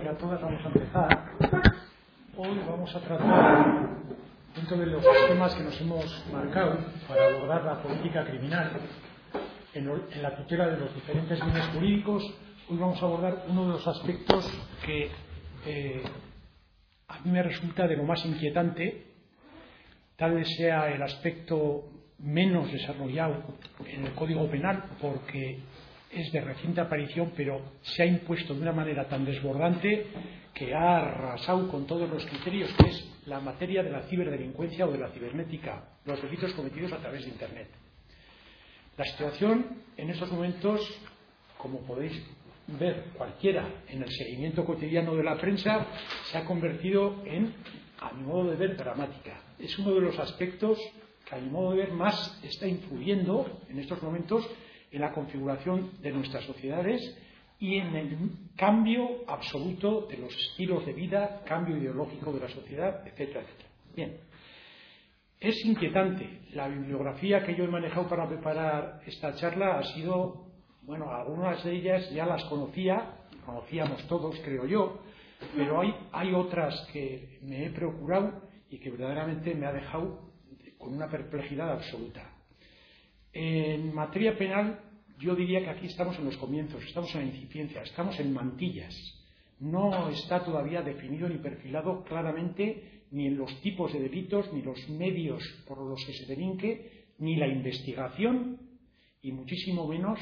y a todas, vamos a empezar. Hoy vamos a tratar, dentro de los temas que nos hemos marcado para abordar la política criminal en la tutela de los diferentes bienes jurídicos, hoy vamos a abordar uno de los aspectos que a mí me resulta de lo más inquietante, tal vez sea el aspecto menos desarrollado en el Código Penal, porque es de reciente aparición, pero se ha impuesto de una manera tan desbordante que ha arrasado con todos los criterios, que es la materia de la ciberdelincuencia o de la cibernética, los delitos cometidos a través de Internet. La situación en estos momentos, como podéis ver cualquiera en el seguimiento cotidiano de la prensa, se ha convertido en, a mi modo de ver, dramática. Es uno de los aspectos que, a mi modo de ver, más está influyendo en estos momentos en la configuración de nuestras sociedades y en el cambio absoluto de los estilos de vida, cambio ideológico de la sociedad, etcétera, etcétera. Bien, es inquietante. La bibliografía que yo he manejado para preparar esta charla ha sido, bueno, algunas de ellas ya las conocíamos todos, creo yo, pero hay otras que me he procurado y que verdaderamente me ha dejado con una perplejidad absoluta. En materia penal, yo diría que aquí estamos en los comienzos, estamos en la incipiencia, estamos en mantillas. No está todavía definido ni perfilado claramente ni en los tipos de delitos, ni los medios por los que se delinque, ni la investigación, y muchísimo menos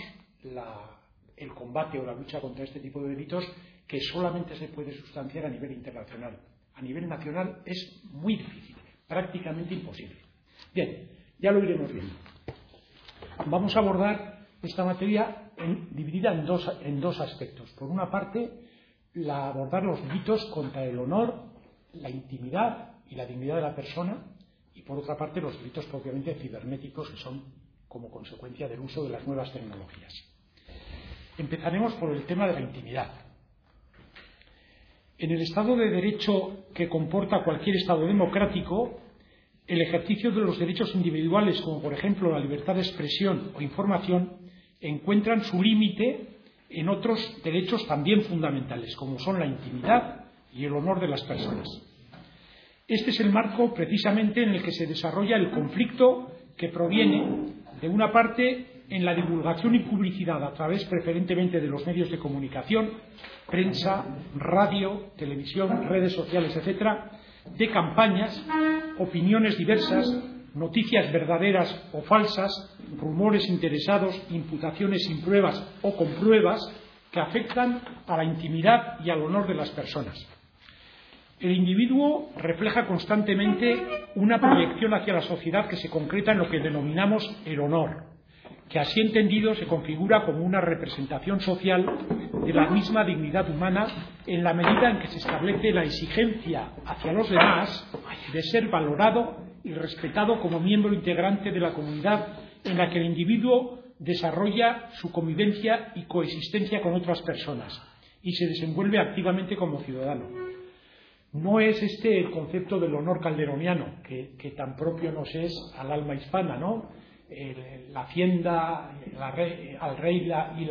el combate o la lucha contra este tipo de delitos, que solamente se puede sustanciar a nivel internacional. A nivel nacional es muy difícil, prácticamente imposible. Bien, ya lo iremos viendo. Vamos a abordar esta materia dividida en dos aspectos. Por una parte, abordar los delitos contra el honor, la intimidad y la dignidad de la persona, y por otra parte los delitos propiamente cibernéticos, que son como consecuencia del uso de las nuevas tecnologías. Empezaremos por el tema de la intimidad. En el Estado de Derecho que comporta cualquier Estado democrático, el ejercicio de los derechos individuales, como por ejemplo la libertad de expresión o información, encuentran su límite en otros derechos también fundamentales, como son la intimidad y el honor de las personas. Este es el marco precisamente en el que se desarrolla el conflicto, que proviene, de una parte, en la divulgación y publicidad a través preferentemente de los medios de comunicación, prensa, radio, televisión, redes sociales, etcétera, de campañas, opiniones diversas, noticias verdaderas o falsas, rumores interesados, imputaciones sin pruebas o con pruebas, que afectan a la intimidad y al honor de las personas. El individuo refleja constantemente una proyección hacia la sociedad que se concreta en lo que denominamos el honor, que así entendido se configura como una representación social de la misma dignidad humana, en la medida en que se establece la exigencia hacia los demás de ser valorado y respetado como miembro integrante de la comunidad en la que el individuo desarrolla su convivencia y coexistencia con otras personas y se desenvuelve activamente como ciudadano. No es este el concepto del honor calderoniano, que tan propio nos es al alma hispana, ¿no? La hacienda al rey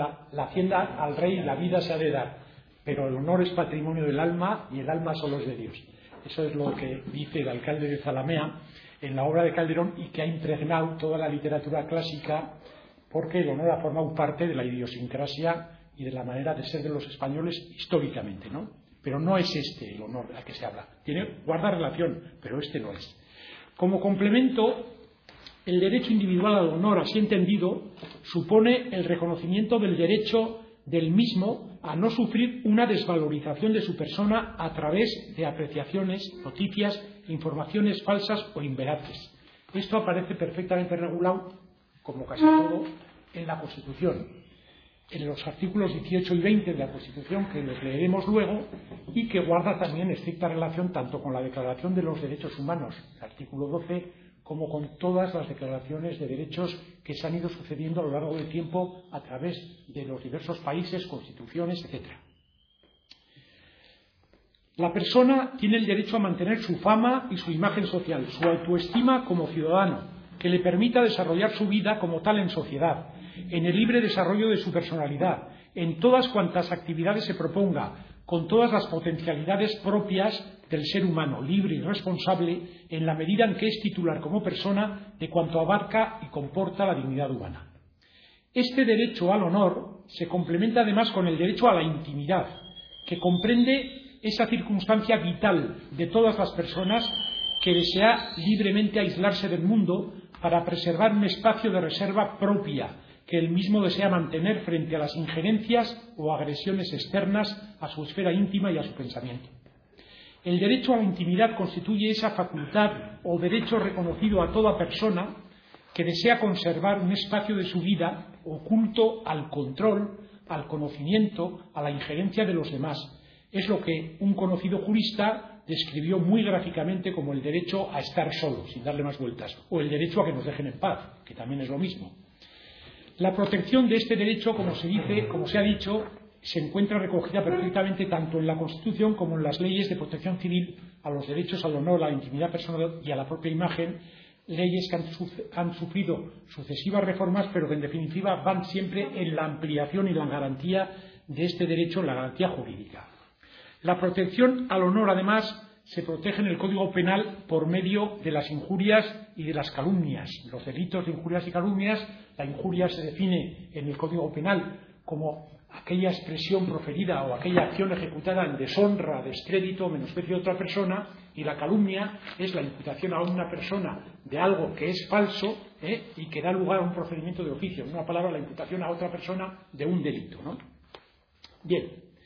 la vida se ha de dar, pero el honor es patrimonio del alma y el alma solo es de Dios. Eso es lo que dice el alcalde de Zalamea en la obra de Calderón, y que ha impregnado toda la literatura clásica, porque el honor ha formado parte de la idiosincrasia y de la manera de ser de los españoles históricamente, ¿no? Pero no es este el honor al que se habla. Guarda relación, pero este no es. Como complemento, el derecho individual al honor, así entendido, supone el reconocimiento del derecho del mismo a no sufrir una desvalorización de su persona a través de apreciaciones, noticias, informaciones falsas o inveraces. Esto aparece perfectamente regulado, como casi todo, en la Constitución, en los artículos 18 y 20 de la Constitución, que los leeremos luego, y que guarda también estricta relación tanto con la Declaración de los Derechos Humanos, el artículo 12, como con todas las declaraciones de derechos que se han ido sucediendo a lo largo del tiempo a través de los diversos países, constituciones, etc. La persona tiene el derecho a mantener su fama y su imagen social, su autoestima como ciudadano, que le permita desarrollar su vida como tal en sociedad, en el libre desarrollo de su personalidad, en todas cuantas actividades se proponga, con todas las potencialidades propias del ser humano, libre y responsable, en la medida en que es titular como persona de cuanto abarca y comporta la dignidad humana. Este derecho al honor se complementa además con el derecho a la intimidad, que comprende esa circunstancia vital de todas las personas que desea libremente aislarse del mundo para preservar un espacio de reserva propia que él mismo desea mantener frente a las injerencias o agresiones externas a su esfera íntima y a su pensamiento. El derecho a la intimidad constituye esa facultad o derecho reconocido a toda persona que desea conservar un espacio de su vida oculto al control, al conocimiento, a la injerencia de los demás. Es lo que un conocido jurista describió muy gráficamente como el derecho a estar solo, sin darle más vueltas, o el derecho a que nos dejen en paz, que también es lo mismo. La protección de este derecho, como se ha dicho, se encuentra recogida perfectamente tanto en la Constitución como en las leyes de protección civil a los derechos al honor, a la intimidad personal y a la propia imagen, leyes que han sufrido sucesivas reformas, pero que en definitiva van siempre en la ampliación y la garantía de este derecho, la garantía jurídica. La protección al honor, además, se protege en el Código Penal por medio de las injurias y de las calumnias. Los delitos de injurias y calumnias, la injuria se define en el Código Penal como aquella expresión proferida o aquella acción ejecutada en deshonra, descrédito o menosprecio de otra persona, y la calumnia es la imputación a una persona de algo que es falso y que da lugar a un procedimiento de oficio. En una palabra, la imputación a otra persona de un delito, ¿no? Bien,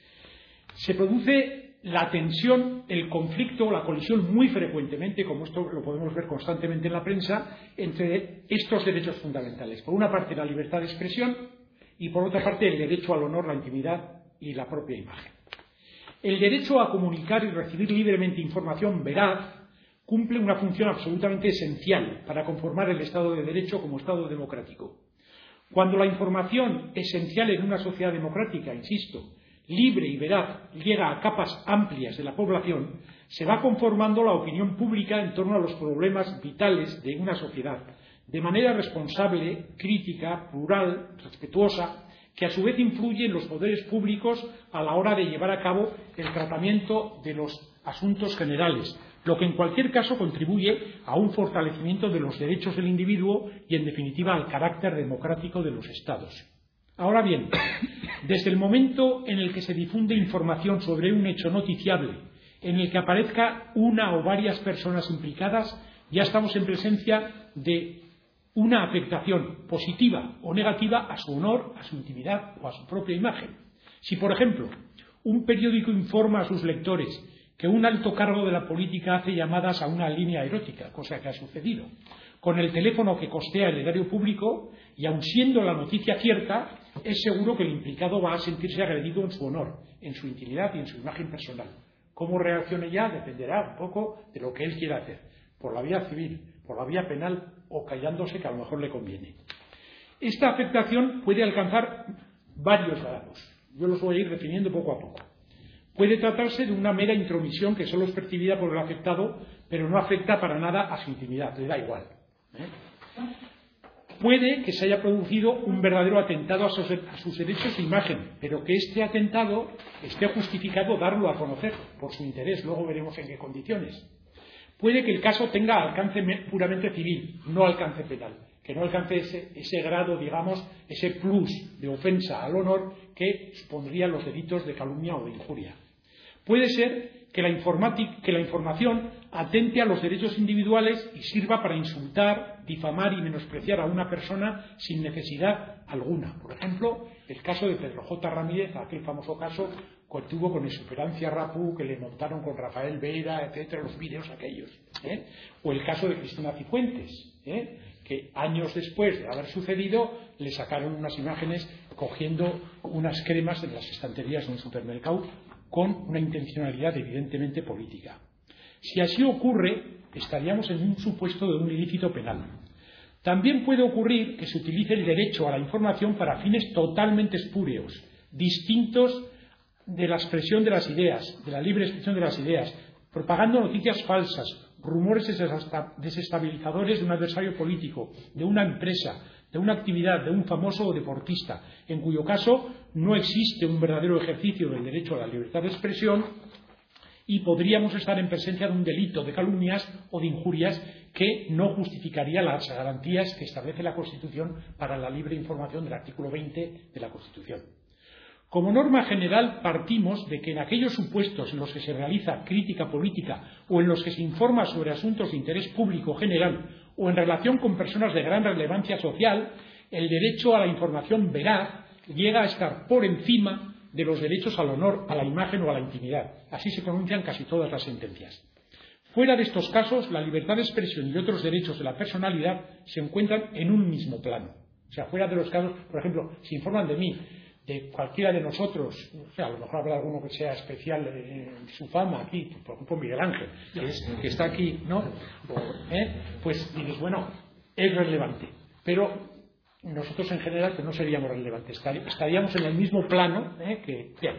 se produce la tensión, el conflicto, la colisión muy frecuentemente, como esto lo podemos ver constantemente en la prensa, entre estos derechos fundamentales. Por una parte, la libertad de expresión y, por otra parte, el derecho al honor, la intimidad y la propia imagen. El derecho a comunicar y recibir libremente información veraz cumple una función absolutamente esencial para conformar el Estado de Derecho como Estado democrático. Cuando la información esencial en una sociedad democrática, insisto, libre y veraz, llega a capas amplias de la población, se va conformando la opinión pública en torno a los problemas vitales de una sociedad, de manera responsable, crítica, plural, respetuosa, que a su vez influye en los poderes públicos a la hora de llevar a cabo el tratamiento de los asuntos generales, lo que en cualquier caso contribuye a un fortalecimiento de los derechos del individuo y, en definitiva, al carácter democrático de los Estados. Ahora bien, desde el momento en el que se difunde información sobre un hecho noticiable, en el que aparezca una o varias personas implicadas, ya estamos en presencia de una afectación positiva o negativa a su honor, a su intimidad o a su propia imagen. Si, por ejemplo, un periódico informa a sus lectores que un alto cargo de la política hace llamadas a una línea erótica, cosa que ha sucedido, con el teléfono que costea el erario público, y aun siendo la noticia cierta, es seguro que el implicado va a sentirse agredido en su honor, en su intimidad y en su imagen personal. Cómo reaccione ya dependerá un poco de lo que él quiera hacer, por la vía civil, por la vía penal o callándose, que a lo mejor le conviene. Esta afectación puede alcanzar varios grados. Yo los voy a ir definiendo poco a poco. Puede tratarse de una mera intromisión que solo es percibida por el afectado, pero no afecta para nada a su intimidad, le da igual. Puede que se haya producido un verdadero atentado a sus derechos de imagen, pero que este atentado esté justificado darlo a conocer por su interés. Luego veremos en qué condiciones. Puede que el caso tenga alcance puramente civil, no alcance penal, que no alcance ese grado, digamos, ese plus de ofensa al honor que supondrían los delitos de calumnia o de injuria. Puede ser que la información atente a los derechos individuales y sirva para insultar, difamar y menospreciar a una persona sin necesidad alguna. Por ejemplo, el caso de Pedro J. Ramírez, aquel famoso caso que tuvo con Esperancia Rapu, que le montaron con Rafael Vera, etcétera, los vídeos aquellos. O el caso de Cristina Cifuentes, que años después de haber sucedido le sacaron unas imágenes cogiendo unas cremas de las estanterías de un supermercado con una intencionalidad evidentemente política. Si así ocurre, estaríamos en un supuesto de un ilícito penal. También puede ocurrir que se utilice el derecho a la información para fines totalmente espúreos, distintos de la expresión de las ideas, de la libre expresión de las ideas, propagando noticias falsas, rumores desestabilizadores de un adversario político, de una empresa, de una actividad, de un famoso deportista, en cuyo caso no existe un verdadero ejercicio del derecho a la libertad de expresión y podríamos estar en presencia de un delito de calumnias o de injurias que no justificaría las garantías que establece la Constitución para la libre información del artículo 20 de la Constitución. Como norma general, partimos de que en aquellos supuestos en los que se realiza crítica política o en los que se informa sobre asuntos de interés público general o en relación con personas de gran relevancia social, el derecho a la información veraz llega a estar por encima de los derechos al honor, a la imagen o a la intimidad. Así se pronuncian casi todas las sentencias. Fuera de estos casos, la libertad de expresión y otros derechos de la personalidad se encuentran en un mismo plano. O sea, fuera de los casos, por ejemplo, si informan de mí, de cualquiera de nosotros, o sea, a lo mejor habrá alguno que sea especial en su fama aquí, por ejemplo Miguel Ángel, que está aquí, ¿no? Pues dices, bueno, es relevante, pero nosotros en general pues no seríamos relevantes, estaríamos en el mismo plano que... Bien.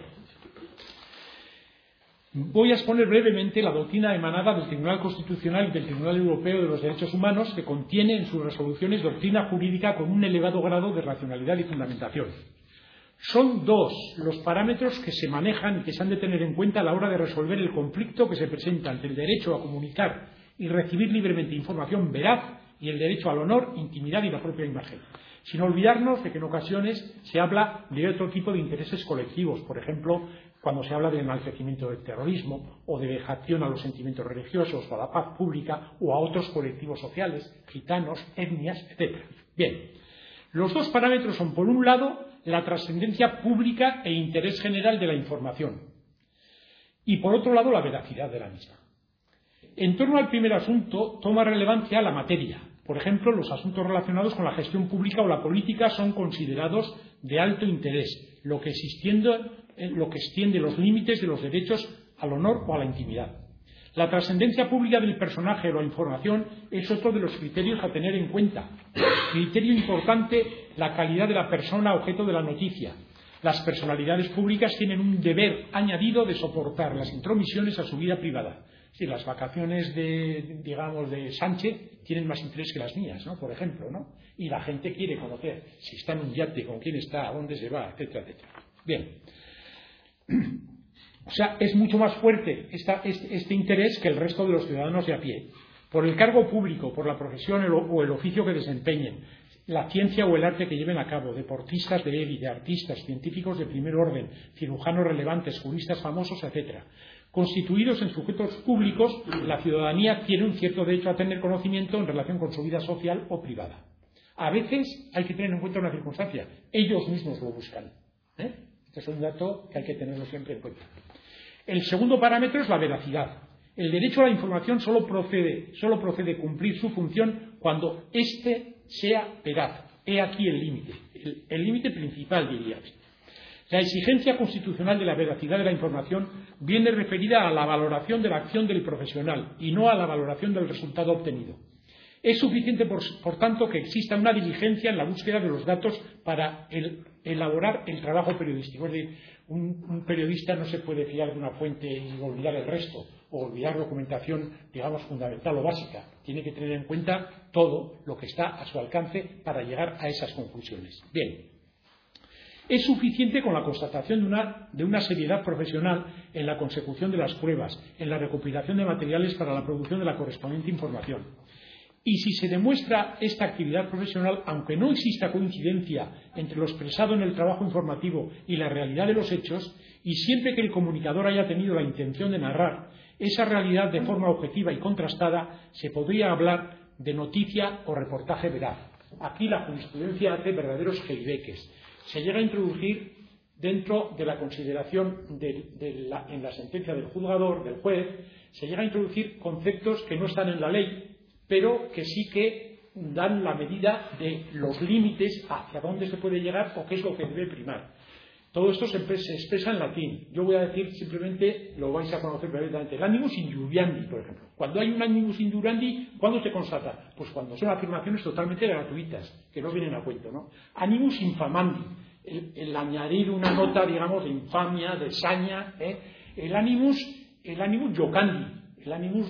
Voy a exponer brevemente la doctrina emanada del Tribunal Constitucional y del Tribunal Europeo de los Derechos Humanos, que contiene en sus resoluciones doctrina jurídica con un elevado grado de racionalidad y fundamentación. Son dos los parámetros que se manejan y que se han de tener en cuenta a la hora de resolver el conflicto que se presenta entre el derecho a comunicar y recibir libremente información veraz y el derecho al honor, intimidad y la propia imagen. Sin olvidarnos de que en ocasiones se habla de otro tipo de intereses colectivos, por ejemplo, cuando se habla del enaltecimiento del terrorismo o de vejación a los sentimientos religiosos o a la paz pública o a otros colectivos sociales, gitanos, etnias, etc. Bien, los dos parámetros son, por un lado, la trascendencia pública e interés general de la información y, por otro lado, la veracidad de la misma. En torno al primer asunto toma relevancia la materia. Por ejemplo, los asuntos relacionados con la gestión pública o la política son considerados de alto interés, lo que extiende los límites de los derechos al honor o a la intimidad. La trascendencia pública del personaje o la información es otro de los criterios a tener en cuenta. Criterio importante, la calidad de la persona objeto de la noticia. Las personalidades públicas tienen un deber añadido de soportar las intromisiones a su vida privada. Si las vacaciones de Sánchez tienen más interés que las mías, ¿no? Por ejemplo, ¿no? Y la gente quiere conocer si está en un yate, con quién está, a dónde se va, etcétera, etcétera. Bien. O sea, es mucho más fuerte este interés que el resto de los ciudadanos de a pie. Por el cargo público, por la profesión o el oficio que desempeñen, la ciencia o el arte que lleven a cabo, deportistas de élite, artistas, científicos de primer orden, cirujanos relevantes, juristas famosos, etcétera. Constituidos en sujetos públicos, la ciudadanía tiene un cierto derecho a tener conocimiento en relación con su vida social o privada. A veces hay que tener en cuenta una circunstancia, ellos mismos lo buscan. Este es un dato que hay que tenerlo siempre en cuenta. El segundo parámetro es la veracidad. El derecho a la información solo procede cumplir su función cuando éste sea veraz. He aquí el límite. El límite principal, diría. La exigencia constitucional de la veracidad de la información viene referida a la valoración de la acción del profesional y no a la valoración del resultado obtenido. Es suficiente, por tanto, que exista una diligencia en la búsqueda de los datos para elaborar el trabajo periodístico. Es decir, un periodista no se puede fiar de una fuente y olvidar el resto, o olvidar documentación, digamos, fundamental o básica. Tiene que tener en cuenta todo lo que está a su alcance para llegar a esas conclusiones. Bien. Es suficiente con la constatación de una seriedad profesional en la consecución de las pruebas, en la recopilación de materiales para la producción de la correspondiente información. Y si se demuestra esta actividad profesional, aunque no exista coincidencia entre lo expresado en el trabajo informativo y la realidad de los hechos, y siempre que el comunicador haya tenido la intención de narrar esa realidad de forma objetiva y contrastada, se podría hablar de noticia o reportaje veraz. Aquí la jurisprudencia hace verdaderos geibeques. Se llega a introducir dentro de la consideración en la sentencia del juzgador, del juez, se llega a introducir conceptos que no están en la ley, pero que sí que dan la medida de los límites hacia dónde se puede llegar o qué es lo que debe primar. Todo esto se expresa en latín. Yo voy a decir simplemente, lo vais a conocer perfectamente, el animus injuriandi, por ejemplo. Cuando hay un animus injuriandi, ¿cuándo se constata? Pues cuando son afirmaciones totalmente gratuitas, que no vienen a cuento, ¿no? Animus infamandi, el añadir una nota, digamos, de infamia, de saña, El animus jocandi, el animus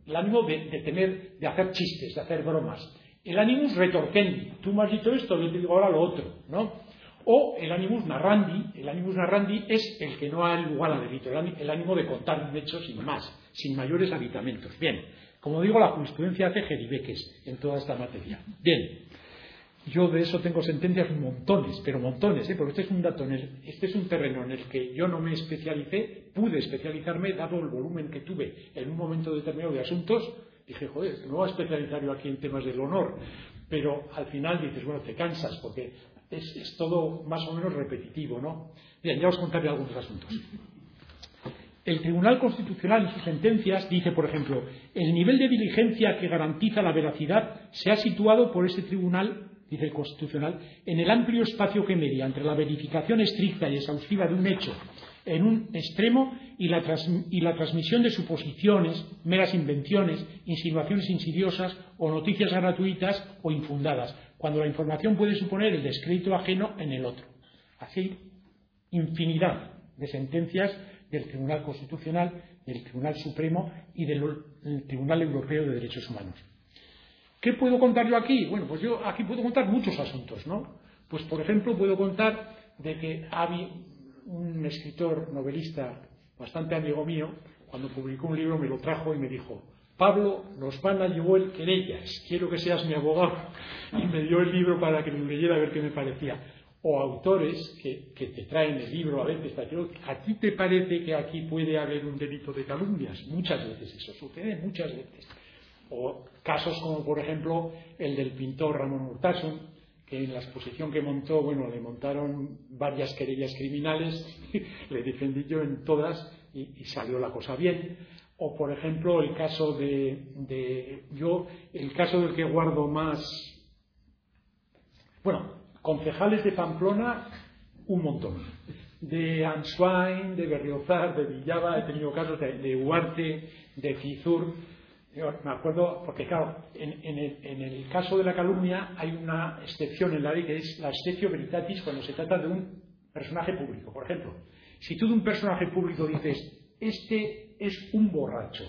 el ánimo de hacer chistes, de hacer bromas. El animus retorquendi, tú me has dicho esto, yo te digo ahora lo otro, ¿no? O el animus narrandi es el que no ha lugar al delito, el ánimo de contar un hecho sin más, sin mayores aditamentos. Bien, como digo, la jurisprudencia hace jeribeques en toda esta materia. Bien, yo de eso tengo sentencias montones, pero montones, porque este es un dato, este es un terreno en el que yo no me especialicé, pude especializarme, dado el volumen que tuve en un momento determinado de asuntos. Dije, joder, no voy a especializar yo aquí en temas del honor, pero al final dices, bueno, te cansas, porque es todo más o menos repetitivo, ¿no? Bien, ya os contaré algunos asuntos. El Tribunal Constitucional en sus sentencias dice, por ejemplo, el nivel de diligencia que garantiza la veracidad se ha situado por ese tribunal, dice el Constitucional, en el amplio espacio que media entre la verificación estricta y exhaustiva de un hecho en un extremo y la transmisión de suposiciones, meras invenciones, insinuaciones insidiosas o noticias gratuitas o infundadas, cuando la información puede suponer el descrédito ajeno en el otro. Así, infinidad de sentencias del Tribunal Constitucional, del Tribunal Supremo y del Tribunal Europeo de Derechos Humanos. ¿Qué puedo contar yo aquí? Bueno, pues yo aquí puedo contar muchos asuntos, ¿no? Pues, por ejemplo, puedo contar de que había un escritor novelista bastante amigo mío, cuando publicó un libro me lo trajo y me dijo, Pablo, nos van a llevar querellas, quiero que seas mi abogado, y me dio el libro para que lo leyera a ver qué me parecía. O autores que te traen el libro a veces, ¿a ti te parece que aquí puede haber un delito de calumnias? Muchas veces eso sucede, muchas veces. O casos como, por ejemplo, el del pintor Ramón Urtasun, que en la exposición que montó, bueno, le montaron varias querellas criminales, le defendí yo en todas y salió la cosa bien. O, por ejemplo, el caso el caso del que guardo más, bueno, concejales de Pamplona, un montón. De Answain, de Berriozar, de Villaba, he tenido casos de Huarte, de Cizur. Yo me acuerdo, porque claro, en el caso de la calumnia hay una excepción en la ley que es la exceptio veritatis cuando se trata de un personaje público. Por ejemplo, si tú de un personaje público dices, este es un borracho,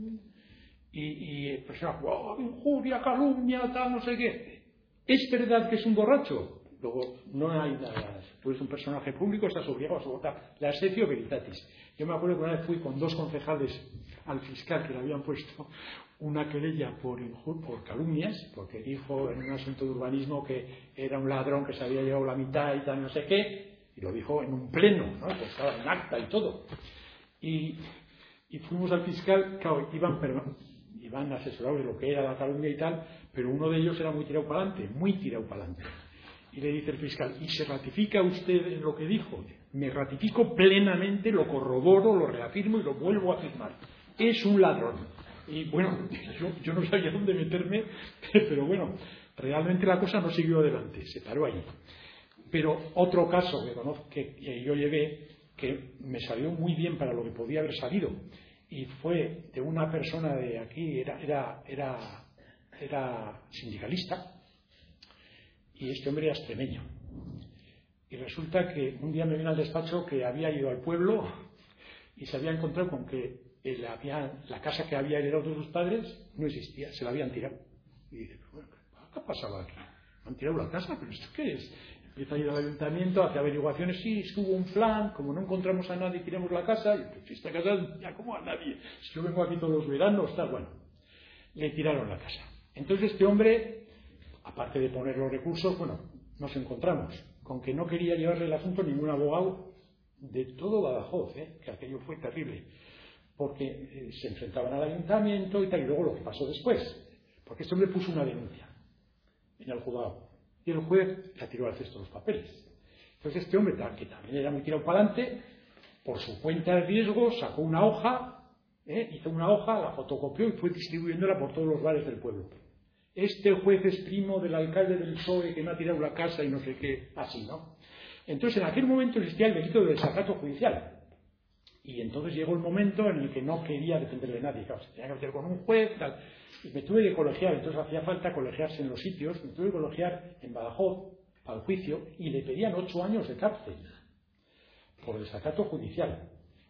y el personaje, oh, injuria, calumnia, tal, no sé qué, ¿es verdad que es un borracho? Luego, no hay nada. Tú eres un personaje público, estás obligado a soportar la exceptio veritatis. Yo me acuerdo que una vez fui con 2 concejales al fiscal que le habían puesto una querella por calumnias, porque dijo en un asunto de urbanismo que era un ladrón que se había llevado la mitad y tal, no sé qué, y lo dijo en un pleno, ¿no? Pues estaba en acta y todo. Y fuimos al fiscal, claro, iban asesorados de lo que era la calumnia y tal, pero uno de ellos era muy tirado para adelante, muy tirado para adelante. Y le dice el fiscal, ¿y se ratifica usted en lo que dijo? Me ratifico plenamente, lo corroboro, lo reafirmo y lo vuelvo a afirmar. Es un ladrón. Y bueno, yo no sabía dónde meterme, pero bueno, realmente la cosa no siguió adelante, se paró ahí. Pero otro caso que yo llevé, que me salió muy bien para lo que podía haber salido, y fue de una persona de aquí, era sindicalista, y este hombre era extremeño. Y resulta que un día me vino al despacho que había ido al pueblo y se había encontrado con que la casa que había heredado de sus padres no existía, se la habían tirado. Y dice, bueno, ¿qué ha pasado aquí? ¿Han tirado la casa? ¿Pero esto qué es? Empieza a ir al ayuntamiento, hace averiguaciones, sí, estuvo un plan, como no encontramos a nadie, tiramos la casa, y pues, esta casa, ya como a nadie, si yo vengo aquí todos los veranos, está bueno. Le tiraron la casa. Entonces este hombre, aparte de poner los recursos, bueno, nos encontramos con que no quería llevarle el asunto a ningún abogado de todo Badajoz, que aquello fue terrible, porque se enfrentaban al ayuntamiento y tal, y luego lo que pasó después, porque este hombre puso una denuncia en el juzgado y el juez le tiró al cesto los papeles. Entonces este hombre, que también era muy tirado para adelante, por su cuenta de riesgo sacó una hoja, hizo una hoja, la fotocopió y fue distribuyéndola por todos los bares del pueblo. Este juez es primo del alcalde del PSOE que me ha tirado la casa y no sé qué, así, ¿no? Entonces en aquel momento existía el delito del desacato judicial. Y entonces llegó el momento en el que no quería defenderle a nadie, claro, se tenía que meter con un juez, tal. Y me tuve que colegiar, entonces hacía falta colegiarse en los sitios, me tuve que colegiar en Badajoz al juicio y le pedían 8 años de cárcel por desacato judicial.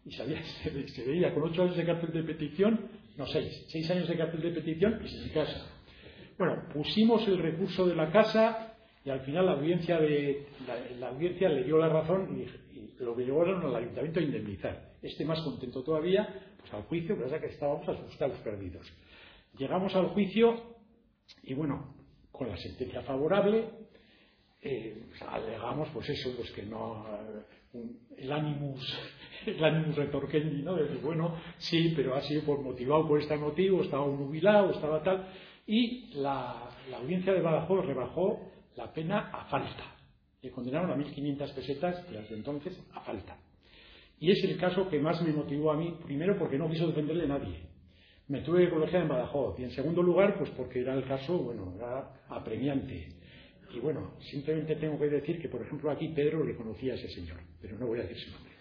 y se veía con 8 años de cárcel de petición, no 6 años de cárcel de petición y sin casa. Bueno, pusimos el recurso de la casa y al final la audiencia le dio la razón y lo que llevaron al ayuntamiento a indemnizar. Más contento todavía, pues al juicio, pero es que estábamos asustados, perdidos. Llegamos al juicio y bueno, con la sentencia favorable, alegamos pues eso, pues que no, el animus retorquendi, ¿no? De decir, bueno, sí, pero ha sido motivado por este motivo, estaba nubilado, estaba tal, y la audiencia de Badajoz rebajó la pena a falta. Le condenaron a 1.500 pesetas desde entonces a falta. Y es el caso que más me motivó a mí, primero porque no quiso defenderle a nadie. Me tuve que colegiar en Badajoz. Y en segundo lugar, pues porque era el caso, bueno, era apremiante. Y bueno, simplemente tengo que decir que, por ejemplo, aquí Pedro le conocía a ese señor, pero no voy a decir su nombre.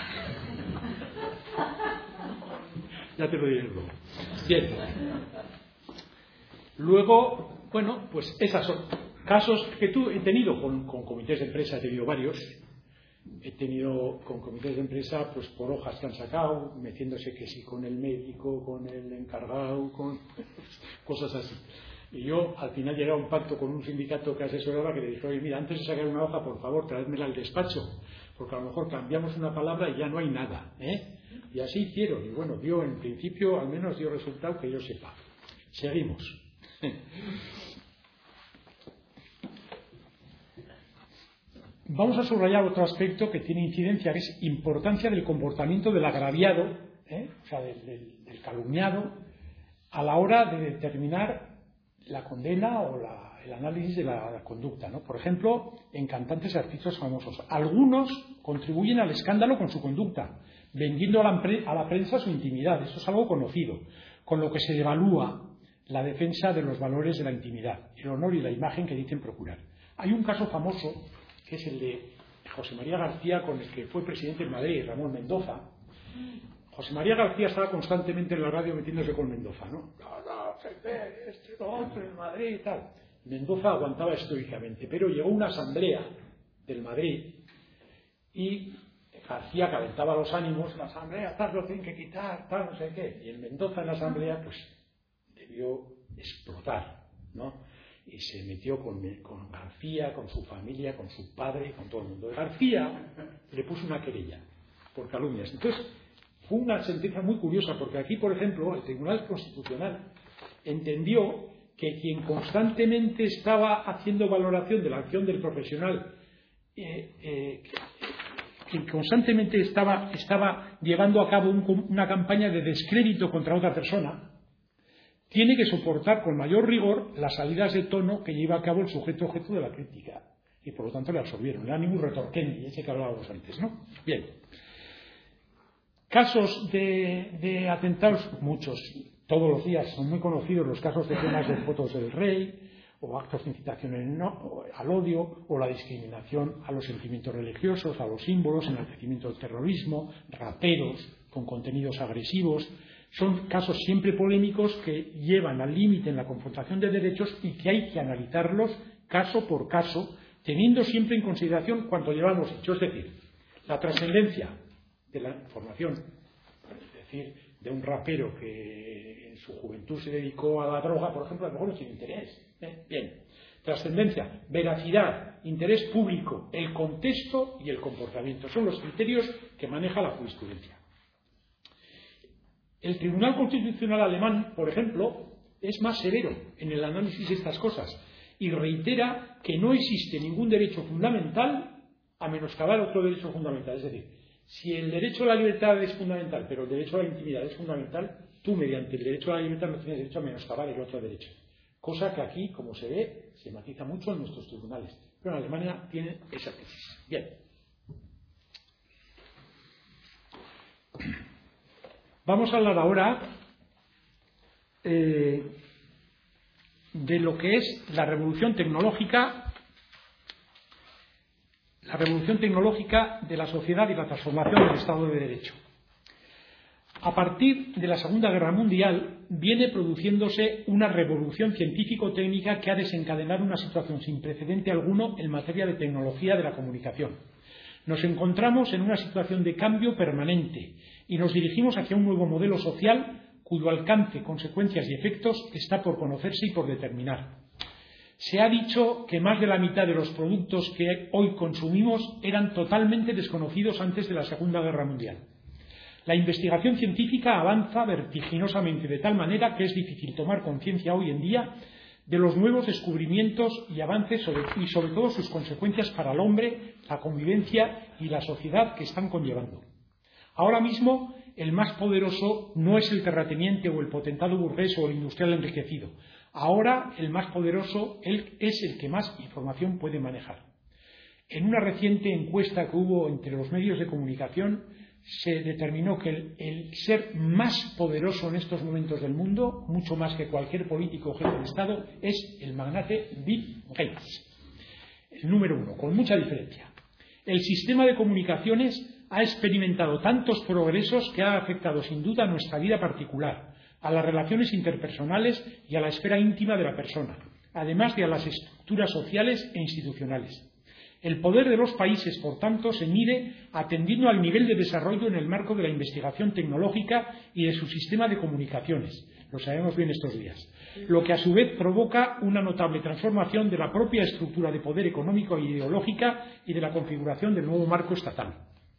Ya te lo diré luego. Bien. Luego, bueno, pues esas son casos que he tenido con comités de empresa, he tenido varios. He tenido con comités de empresa, pues por hojas que han sacado, metiéndose que sí con el médico, con el encargado, con cosas así. Y yo al final llegué a un pacto con un sindicato que asesoraba que le dije, oye, mira, antes de sacar una hoja, por favor, traédmela al despacho, porque a lo mejor cambiamos una palabra y ya no hay nada, ¿eh? Y así hicieron, y bueno, en principio, al menos dio resultado que yo sepa. Seguimos. Vamos a subrayar otro aspecto que tiene incidencia, que es importancia del comportamiento del agraviado, o sea, del calumniado, a la hora de determinar la condena o el análisis de la conducta, ¿no? Por ejemplo, en cantantes y artistas famosos. Algunos contribuyen al escándalo con su conducta, vendiendo a la prensa su intimidad. Eso es algo conocido, con lo que se devalúa la defensa de los valores de la intimidad, el honor y la imagen que dicen procurar. Hay un caso famoso, que es el de José María García, con el que fue presidente en Madrid, Ramón Mendoza. José María García estaba constantemente en la radio metiéndose con Mendoza, ¿no? En Madrid y tal. Mendoza aguantaba estoicamente, pero llegó una asamblea del Madrid y García calentaba los ánimos, la asamblea, tal, lo tienen que quitar, tal, no sé qué. Y el Mendoza en la asamblea, pues, debió explotar, ¿no? Y se metió con García, con su familia, con su padre, con todo el mundo. García le puso una querella por calumnias. Entonces, fue una sentencia muy curiosa, porque aquí, por ejemplo, el Tribunal Constitucional entendió que quien constantemente estaba haciendo valoración de la acción del profesional, quien constantemente estaba llevando a cabo una campaña de descrédito contra otra persona, tiene que soportar con mayor rigor las salidas de tono que lleva a cabo el sujeto objeto de la crítica. Y por lo tanto le absorbieron. El animus retorquendi, ese que hablábamos antes, ¿no? Bien. Casos de atentados, muchos, todos los días son muy conocidos los casos de quemas de fotos del rey, o actos de incitación al odio, o la discriminación a los sentimientos religiosos, a los símbolos, enaltecimiento del terrorismo, raperos con contenidos agresivos. Son casos siempre polémicos que llevan al límite en la confrontación de derechos y que hay que analizarlos caso por caso, teniendo siempre en consideración cuanto llevamos hecho, es decir, la trascendencia de la información, es decir, de un rapero que en su juventud se dedicó a la droga, por ejemplo, a lo mejor no tiene interés. Bien. Trascendencia, veracidad, interés público, el contexto y el comportamiento. Son los criterios que maneja la jurisprudencia. El Tribunal Constitucional alemán, por ejemplo, es más severo en el análisis de estas cosas y reitera que no existe ningún derecho fundamental a menoscabar otro derecho fundamental. Es decir, si el derecho a la libertad es fundamental, pero el derecho a la intimidad es fundamental, tú mediante el derecho a la libertad no tienes derecho a menoscabar el otro derecho. Cosa que aquí, como se ve, se matiza mucho en nuestros tribunales. Pero en Alemania tiene esa tesis. Bien. Vamos a hablar ahora de lo que es la revolución tecnológica de la sociedad y la transformación del Estado de Derecho. A partir de la Segunda Guerra Mundial viene produciéndose una revolución científico-técnica que ha desencadenado una situación sin precedente alguno en materia de tecnología de la comunicación. Nos encontramos en una situación de cambio permanente y nos dirigimos hacia un nuevo modelo social cuyo alcance, consecuencias y efectos está por conocerse y por determinar. Se ha dicho que más de la mitad de los productos que hoy consumimos eran totalmente desconocidos antes de la Segunda Guerra Mundial. La investigación científica avanza vertiginosamente de tal manera que es difícil tomar conciencia hoy en día de los nuevos descubrimientos y avances y sobre todo sus consecuencias para el hombre, la convivencia y la sociedad que están conllevando. Ahora mismo, el más poderoso no es el terrateniente o el potentado burgués o el industrial enriquecido. Ahora, el más poderoso es el que más información puede manejar. En una reciente encuesta que hubo entre los medios de comunicación, se determinó que el ser más poderoso en estos momentos del mundo, mucho más que cualquier político o jefe de Estado, es el magnate Bill Gates. El número uno, con mucha diferencia. El sistema de comunicaciones ha experimentado tantos progresos que ha afectado sin duda a nuestra vida particular, a las relaciones interpersonales y a la esfera íntima de la persona, además de a las estructuras sociales e institucionales. El poder de los países, por tanto, se mide atendiendo al nivel de desarrollo en el marco de la investigación tecnológica y de su sistema de comunicaciones. Lo sabemos bien estos días. Lo que a su vez provoca una notable transformación de la propia estructura de poder económico e ideológica y de la configuración del nuevo marco estatal.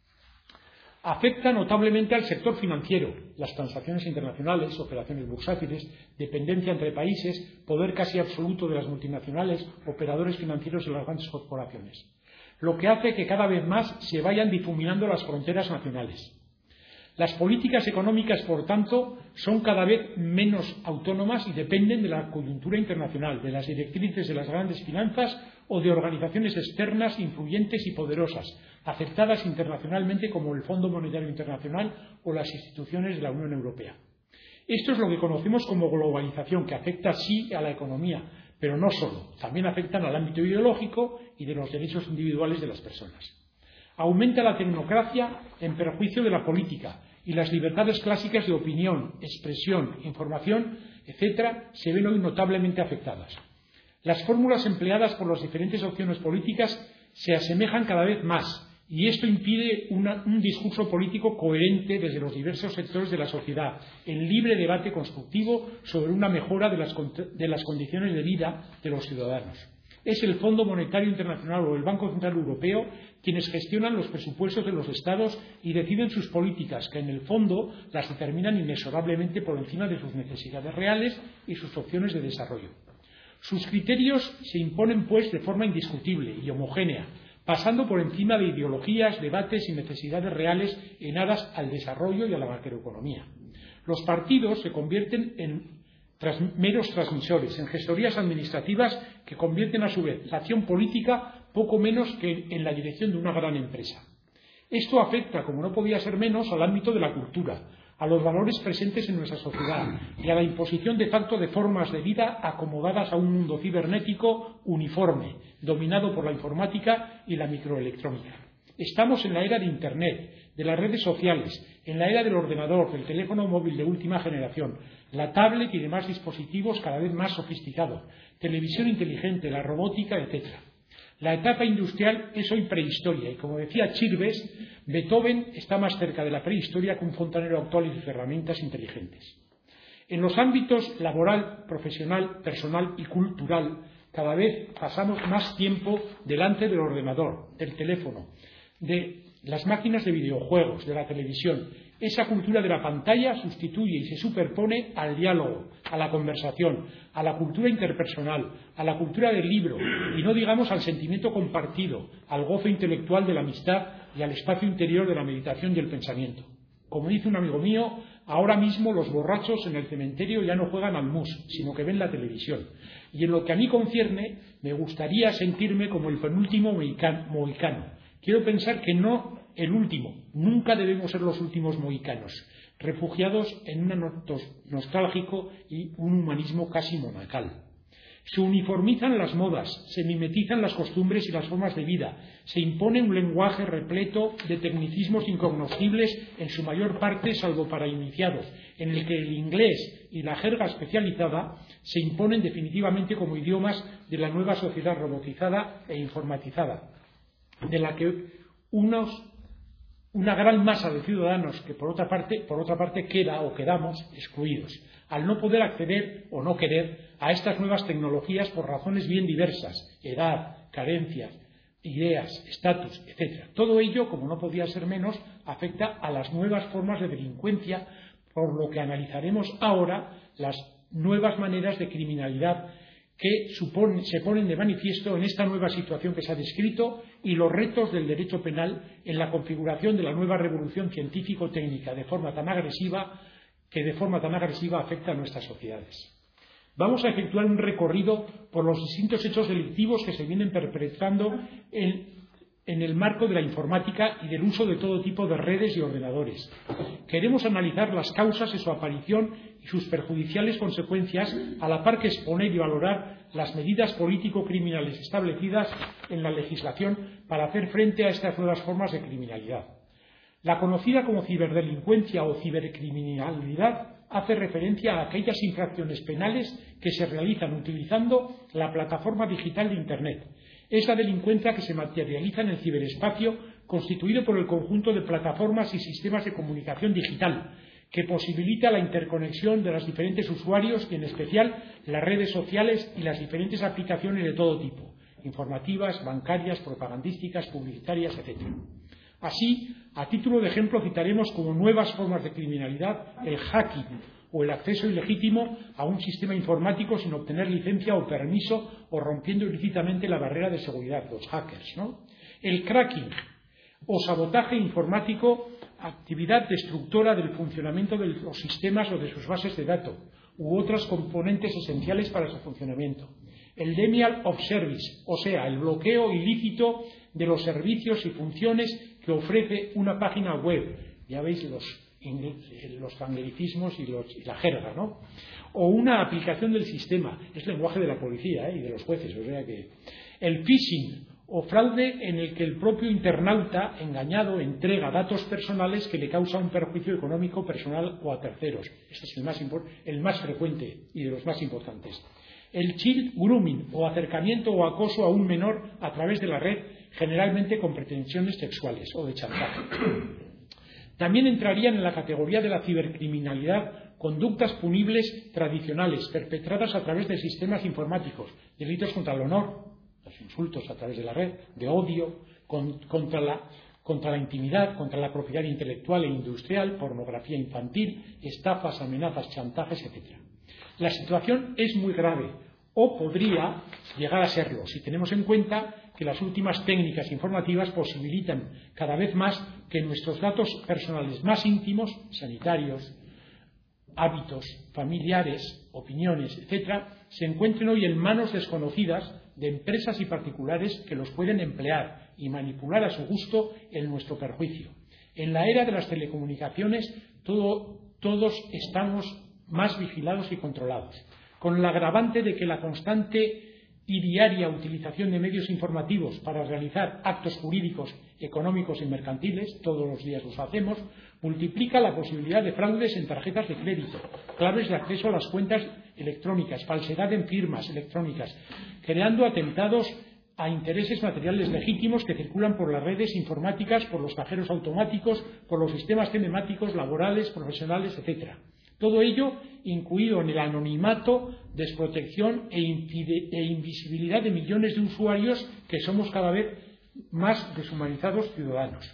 Afecta notablemente al sector financiero, las transacciones internacionales, operaciones bursátiles, dependencia entre países, poder casi absoluto de las multinacionales, operadores financieros y las grandes corporaciones, lo que hace que cada vez más se vayan difuminando las fronteras nacionales. Las políticas económicas, por tanto, son cada vez menos autónomas y dependen de la coyuntura internacional, de las directrices de las grandes finanzas o de organizaciones externas influyentes y poderosas, aceptadas internacionalmente como el Fondo Monetario Internacional o las instituciones de la Unión Europea. Esto es lo que conocemos como globalización, que afecta sí a la economía, pero no solo, también afectan al ámbito ideológico y de los derechos individuales de las personas. Aumenta la tecnocracia en perjuicio de la política y las libertades clásicas de opinión, expresión, información, etc., se ven hoy notablemente afectadas. Las fórmulas empleadas por las diferentes opciones políticas se asemejan cada vez más y esto impide un discurso político coherente desde los diversos sectores de la sociedad, en libre debate constructivo sobre una mejora de las condiciones de vida de los ciudadanos. Es el Fondo Monetario Internacional o el Banco Central Europeo quienes gestionan los presupuestos de los Estados y deciden sus políticas, que en el fondo las determinan inexorablemente por encima de sus necesidades reales y sus opciones de desarrollo. Sus criterios se imponen, pues, de forma indiscutible y homogénea, pasando por encima de ideologías, debates y necesidades reales en aras al desarrollo y a la macroeconomía. Los partidos se convierten en meros transmisores, en gestorías administrativas que convierten a su vez la acción política poco menos que en la dirección de una gran empresa. Esto afecta, como no podía ser menos, al ámbito de la cultura, a los valores presentes en nuestra sociedad y a la imposición de facto de formas de vida acomodadas a un mundo cibernético uniforme, dominado por la informática y la microelectrónica. Estamos en la era de Internet, de las redes sociales, en la era del ordenador, del teléfono móvil de última generación, la tablet y demás dispositivos cada vez más sofisticados, televisión inteligente, la robótica, etc. La etapa industrial es hoy prehistoria y, como decía Chirves, Beethoven está más cerca de la prehistoria que un fontanero actual y sus herramientas inteligentes. En los ámbitos laboral, profesional, personal y cultural, cada vez pasamos más tiempo delante del ordenador, del teléfono, de las máquinas de videojuegos, de la televisión. Esa cultura de la pantalla sustituye y se superpone al diálogo, a la conversación, a la cultura interpersonal, a la cultura del libro y no digamos al sentimiento compartido, al gozo intelectual de la amistad y al espacio interior de la meditación y el pensamiento. Como dice un amigo mío, ahora mismo los borrachos en el cementerio ya no juegan al mus, sino que ven la televisión. Y en lo que a mí concierne, me gustaría sentirme como el penúltimo mohicano. Quiero pensar que no el último, nunca debemos ser los últimos mohicanos, refugiados en un nostálgico y un humanismo casi monacal. Se uniformizan las modas, se mimetizan las costumbres y las formas de vida, se impone un lenguaje repleto de tecnicismos incognoscibles en su mayor parte, salvo para iniciados, en el que el inglés y la jerga especializada se imponen definitivamente como idiomas de la nueva sociedad robotizada e informatizada, de la que una gran masa de ciudadanos que por otra parte queda o quedamos excluidos, al no poder acceder o no querer a estas nuevas tecnologías por razones bien diversas, edad, carencias, ideas, estatus, etc. Todo ello, como no podía ser menos, afecta a las nuevas formas de delincuencia, por lo que analizaremos ahora las nuevas maneras de criminalidad que se ponen de manifiesto en esta nueva situación que se ha descrito y los retos del derecho penal en la configuración de la nueva revolución científico-técnica que de forma tan agresiva afecta a nuestras sociedades. Vamos a efectuar un recorrido por los distintos hechos delictivos que se vienen perpetrando en el marco de la informática y del uso de todo tipo de redes y ordenadores. Queremos analizar las causas de su aparición y sus perjudiciales consecuencias, a la par que exponer y valorar las medidas político-criminales establecidas en la legislación para hacer frente a estas nuevas formas de criminalidad. La conocida como ciberdelincuencia o cibercriminalidad hace referencia a aquellas infracciones penales que se realizan utilizando la plataforma digital de Internet. Es la delincuencia que se materializa en el ciberespacio, constituido por el conjunto de plataformas y sistemas de comunicación digital, que posibilita la interconexión de los diferentes usuarios y, en especial, las redes sociales y las diferentes aplicaciones de todo tipo, informativas, bancarias, propagandísticas, publicitarias, etc. Así, a título de ejemplo, citaremos como nuevas formas de criminalidad el hacking o el acceso ilegítimo a un sistema informático sin obtener licencia o permiso o rompiendo ilícitamente la barrera de seguridad, los hackers, ¿no? El cracking o sabotaje informático, actividad destructora del funcionamiento de los sistemas o de sus bases de datos u otras componentes esenciales para su funcionamiento. El denial of service, o sea, el bloqueo ilícito de los servicios y funciones que ofrece una página web. Ya veis los anglicismos y la jerga, ¿no? O una aplicación del sistema. Es lenguaje de la policía y de los jueces. O sea que el phishing o fraude en el que el propio internauta engañado entrega datos personales que le causan un perjuicio económico personal o a terceros. Este es el más frecuente y de los más importantes. El child grooming o acercamiento o acoso a un menor a través de la red, generalmente con pretensiones sexuales o de chantaje. También entrarían en la categoría de la cibercriminalidad conductas punibles tradicionales perpetradas a través de sistemas informáticos, delitos contra el honor, los insultos a través de la red, de odio, contra la intimidad, contra la propiedad intelectual e industrial, pornografía infantil, estafas, amenazas, chantajes, etc. La situación es muy grave, o podría llegar a serlo, si tenemos en cuenta que las últimas técnicas informativas posibilitan cada vez más que nuestros datos personales más íntimos, sanitarios, hábitos, familiares, opiniones, etc., se encuentren hoy en manos desconocidas de empresas y particulares que los pueden emplear y manipular a su gusto en nuestro perjuicio. En la era de las telecomunicaciones todos estamos más vigilados y controlados, con el agravante de que la constante y diaria utilización de medios informativos para realizar actos jurídicos, económicos y mercantiles, todos los días los hacemos, multiplica la posibilidad de fraudes en tarjetas de crédito, claves de acceso a las cuentas electrónicas, falsedad en firmas electrónicas, creando atentados a intereses materiales legítimos que circulan por las redes informáticas, por los cajeros automáticos, por los sistemas telemáticos, laborales, profesionales, etc. Todo ello incluido en el anonimato, desprotección e invisibilidad de millones de usuarios que somos cada vez más deshumanizados ciudadanos.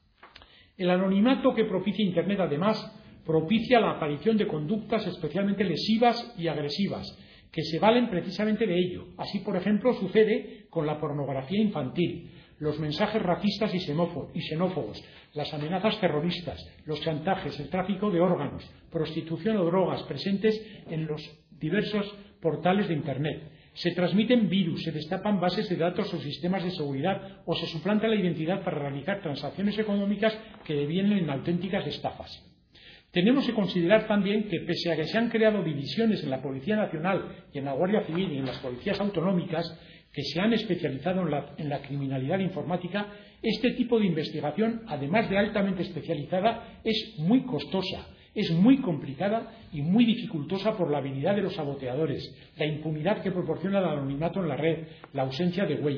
El anonimato que propicia Internet, además, propicia la aparición de conductas especialmente lesivas y agresivas, que se valen precisamente de ello. Así, por ejemplo, sucede con la pornografía infantil, los mensajes racistas y xenófobos, las amenazas terroristas, los chantajes, el tráfico de órganos, prostitución o drogas presentes en los diversos portales de Internet. Se transmiten virus, se destapan bases de datos o sistemas de seguridad o se suplanta la identidad para realizar transacciones económicas que devienen en auténticas estafas. Tenemos que considerar también que, pese a que se han creado divisiones en la Policía Nacional y en la Guardia Civil y en las policías autonómicas que se han especializado en la criminalidad informática, este tipo de investigación, además de altamente especializada, es muy costosa, es muy complicada y muy dificultosa por la habilidad de los saboteadores, la impunidad que proporciona el anonimato en la red, la ausencia de huellas.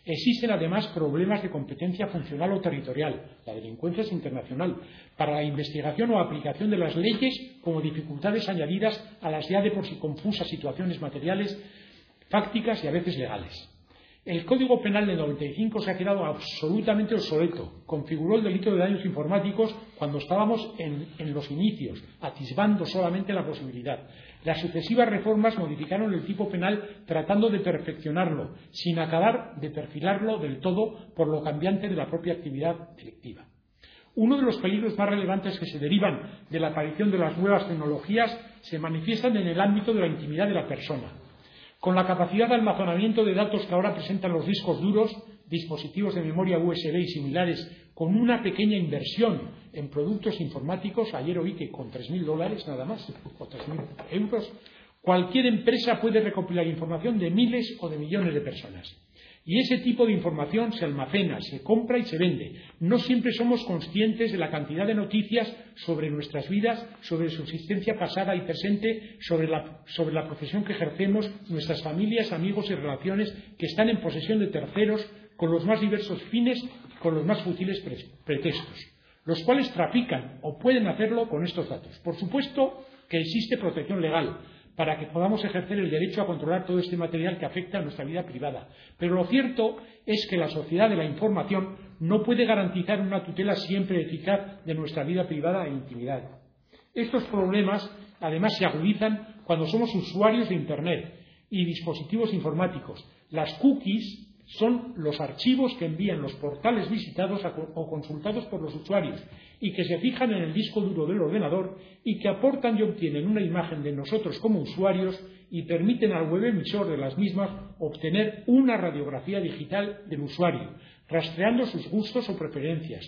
Existen además problemas de competencia funcional o territorial, la delincuencia es internacional, para la investigación o aplicación de las leyes, como dificultades añadidas a las ya de por sí confusas situaciones materiales, fácticas y a veces legales. El Código Penal del 95 se ha quedado absolutamente obsoleto. Configuró el delito de daños informáticos cuando estábamos en los inicios, atisbando solamente la posibilidad. Las sucesivas reformas modificaron el tipo penal tratando de perfeccionarlo, sin acabar de perfilarlo del todo por lo cambiante de la propia actividad delictiva. Uno de los peligros más relevantes que se derivan de la aparición de las nuevas tecnologías se manifiestan en el ámbito de la intimidad de la persona. Con la capacidad de almacenamiento de datos que ahora presentan los discos duros, dispositivos de memoria USB y similares, con una pequeña inversión en productos informáticos, ayer oí que con $3.000 nada más, o 3.000 euros, cualquier empresa puede recopilar información de miles o de millones de personas. Y ese tipo de información se almacena, se compra y se vende. No siempre somos conscientes de la cantidad de noticias sobre nuestras vidas, sobre su existencia pasada y presente, sobre la profesión que ejercemos, nuestras familias, amigos y relaciones que están en posesión de terceros con los más diversos fines y con los más fútiles pretextos, los cuales trafican o pueden hacerlo con estos datos. Por supuesto que existe protección legal para que podamos ejercer el derecho a controlar todo este material que afecta a nuestra vida privada. Pero lo cierto es que la sociedad de la información no puede garantizar una tutela siempre eficaz de nuestra vida privada e intimidad. Estos problemas, además, se agudizan cuando somos usuarios de Internet y dispositivos informáticos. Las cookies son los archivos que envían los portales visitados o consultados por los usuarios y que se fijan en el disco duro del ordenador y que aportan y obtienen una imagen de nosotros como usuarios y permiten al web emisor de las mismas obtener una radiografía digital del usuario, rastreando sus gustos o preferencias,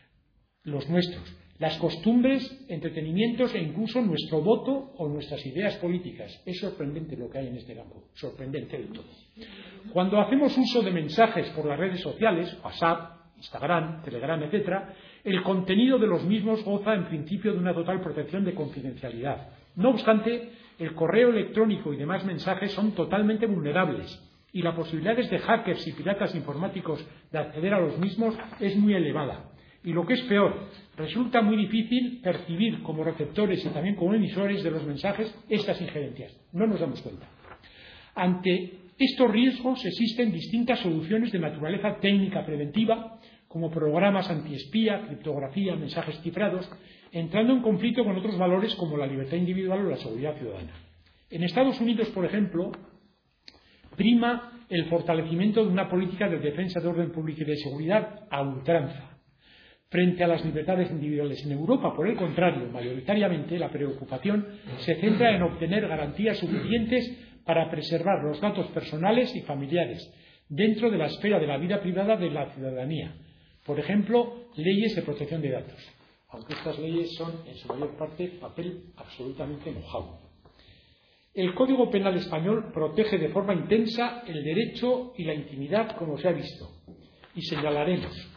los nuestros, las costumbres, entretenimientos e incluso nuestro voto o nuestras ideas políticas. Es sorprendente lo que hay en este campo, sorprendente del todo. Cuando hacemos uso de mensajes por las redes sociales, WhatsApp, Instagram, Telegram, etc., el contenido de los mismos goza en principio de una total protección de confidencialidad. No obstante, el correo electrónico y demás mensajes son totalmente vulnerables y las posibilidades de hackers y piratas informáticos de acceder a los mismos es muy elevada. Y lo que es peor, resulta muy difícil percibir como receptores y también como emisores de los mensajes estas injerencias. No nos damos cuenta. Ante estos riesgos existen distintas soluciones de naturaleza técnica preventiva, como programas antiespía, criptografía, mensajes cifrados, entrando en conflicto con otros valores como la libertad individual o la seguridad ciudadana. En Estados Unidos, por ejemplo, prima el fortalecimiento de una política de defensa de orden público y de seguridad a ultranza frente a las libertades individuales. En Europa, por el contrario, mayoritariamente la preocupación se centra en obtener garantías suficientes para preservar los datos personales y familiares dentro de la esfera de la vida privada de la ciudadanía. Por ejemplo, leyes de protección de datos, aunque estas leyes son en su mayor parte papel absolutamente mojado. El Código Penal español protege de forma intensa el derecho y la intimidad, como se ha visto, y señalaremos.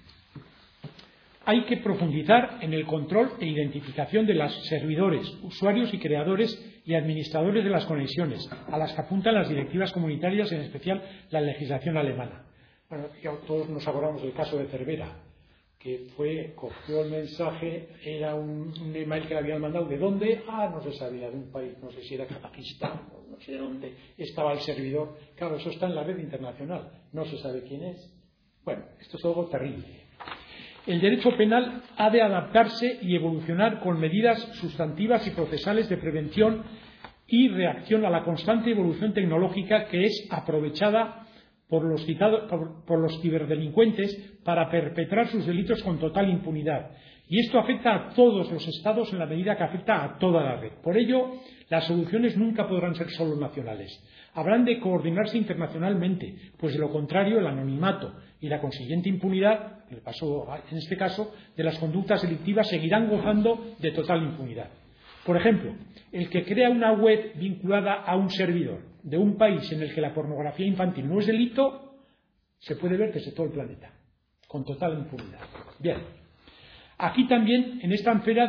Hay que profundizar en el control e identificación de los servidores, usuarios y creadores y administradores de las conexiones, a las que apuntan las directivas comunitarias, en especial la legislación alemana. Bueno, ya todos nos acordamos del caso de Cervera, que cogió el mensaje, era un email que le habían mandado. ¿De dónde? No se sabía, de un país, no sé si era Kazajistán, no sé de dónde estaba el servidor. Claro, eso está en la red internacional, no se sabe quién es. Bueno, esto es algo terrible. El derecho penal ha de adaptarse y evolucionar con medidas sustantivas y procesales de prevención y reacción a la constante evolución tecnológica que es aprovechada por los ciberdelincuentes para perpetrar sus delitos con total impunidad. Y esto afecta a todos los Estados en la medida que afecta a toda la red. Por ello, las soluciones nunca podrán ser solo nacionales. Habrán de coordinarse internacionalmente, pues de lo contrario el anonimato y la consiguiente impunidad, en este caso, de las conductas delictivas seguirán gozando de total impunidad. Por ejemplo, el que crea una web vinculada a un servidor de un país en el que la pornografía infantil no es delito, se puede ver desde todo el planeta, con total impunidad. Bien, aquí también en esta esfera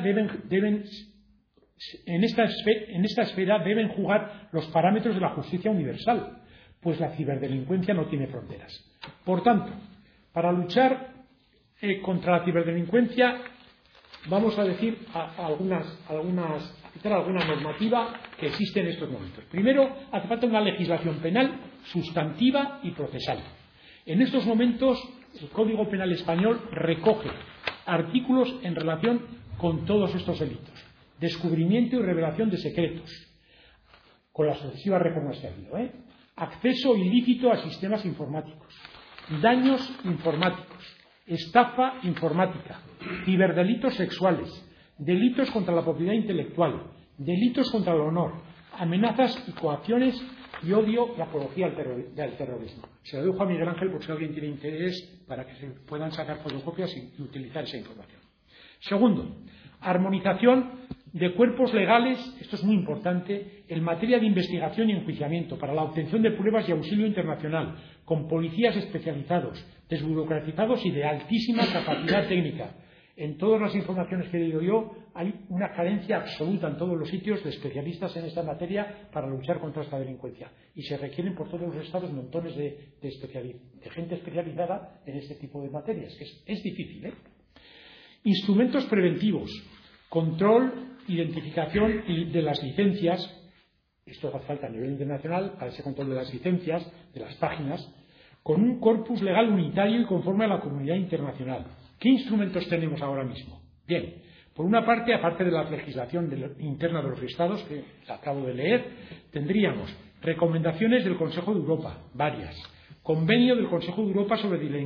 deben jugar los parámetros de la justicia universal, pues la ciberdelincuencia no tiene fronteras. Por tanto, para luchar contra la ciberdelincuencia, vamos a decir citar alguna normativa que existe en estos momentos. Primero, hace falta una legislación penal sustantiva y procesal. En estos momentos, el Código Penal español recoge artículos en relación con todos estos delitos. Descubrimiento y revelación de secretos, con las sucesivas reformas que ha habido, acceso ilícito a sistemas informáticos, daños informáticos, estafa informática, ciberdelitos sexuales, delitos contra la propiedad intelectual, delitos contra el honor, amenazas y coacciones y odio y apología del terrorismo. Se lo dejo a Miguel Ángel por si alguien tiene interés para que se puedan sacar fotocopias y utilizar esa información. Segundo, armonización de cuerpos legales, esto es muy importante, en materia de investigación y enjuiciamiento para la obtención de pruebas y auxilio internacional, con policías especializados, desburocratizados y de altísima capacidad técnica. En todas las informaciones que he leído yo hay una carencia absoluta en todos los sitios de especialistas en esta materia para luchar contra esta delincuencia. Y se requieren por todos los estados montones de gente especializada en este tipo de materias, que es difícil, Instrumentos preventivos, control, identificación de las licencias. Esto hace falta a nivel internacional para ese control de las licencias, de las páginas, con un corpus legal unitario y conforme a la comunidad internacional. ¿Qué instrumentos tenemos ahora mismo? Bien, por una parte, aparte de la legislación interna de los Estados, que acabo de leer, tendríamos recomendaciones del Consejo de Europa, varias, convenio del Consejo de Europa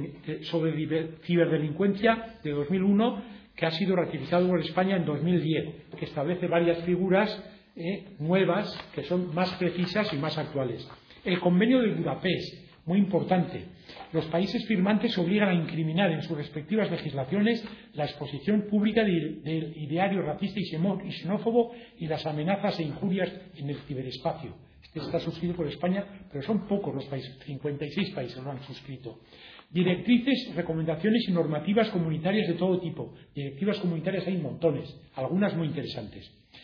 sobre ciberdelincuencia de 2001, que ha sido ratificado por España en 2010, que establece varias figuras nuevas que son más precisas y más actuales. El convenio de Budapest, muy importante. Los países firmantes obligan a incriminar en sus respectivas legislaciones la exposición pública del ideario racista y xenófobo y las amenazas e injurias en el ciberespacio. Este está suscrito por España, pero son pocos los países, 56 países lo han suscrito. Directrices, recomendaciones y normativas comunitarias de todo tipo. Directivas comunitarias hay montones, algunas muy interesantes.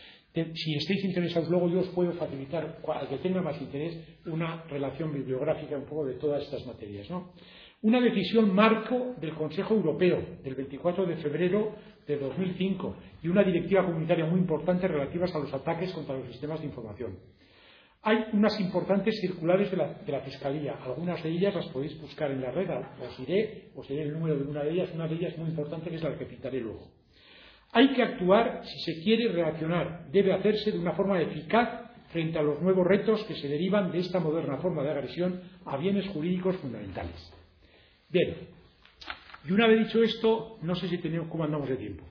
Si estáis interesados, luego yo os puedo facilitar, al que tenga más interés, una relación bibliográfica un poco de todas estas materias, Una decisión marco del Consejo Europeo del 24 de febrero de 2005 y una directiva comunitaria muy importante relativas a los ataques contra los sistemas de información. Hay unas importantes circulares de la Fiscalía. Algunas de ellas las podéis buscar en la red. Os diré el número de una de ellas muy importante, que es la que citaré luego. Hay que actuar si se quiere reaccionar. Debe hacerse de una forma eficaz frente a los nuevos retos que se derivan de esta moderna forma de agresión a bienes jurídicos fundamentales. Bien, y una vez dicho esto, no sé si tenemos cómo andamos de tiempo.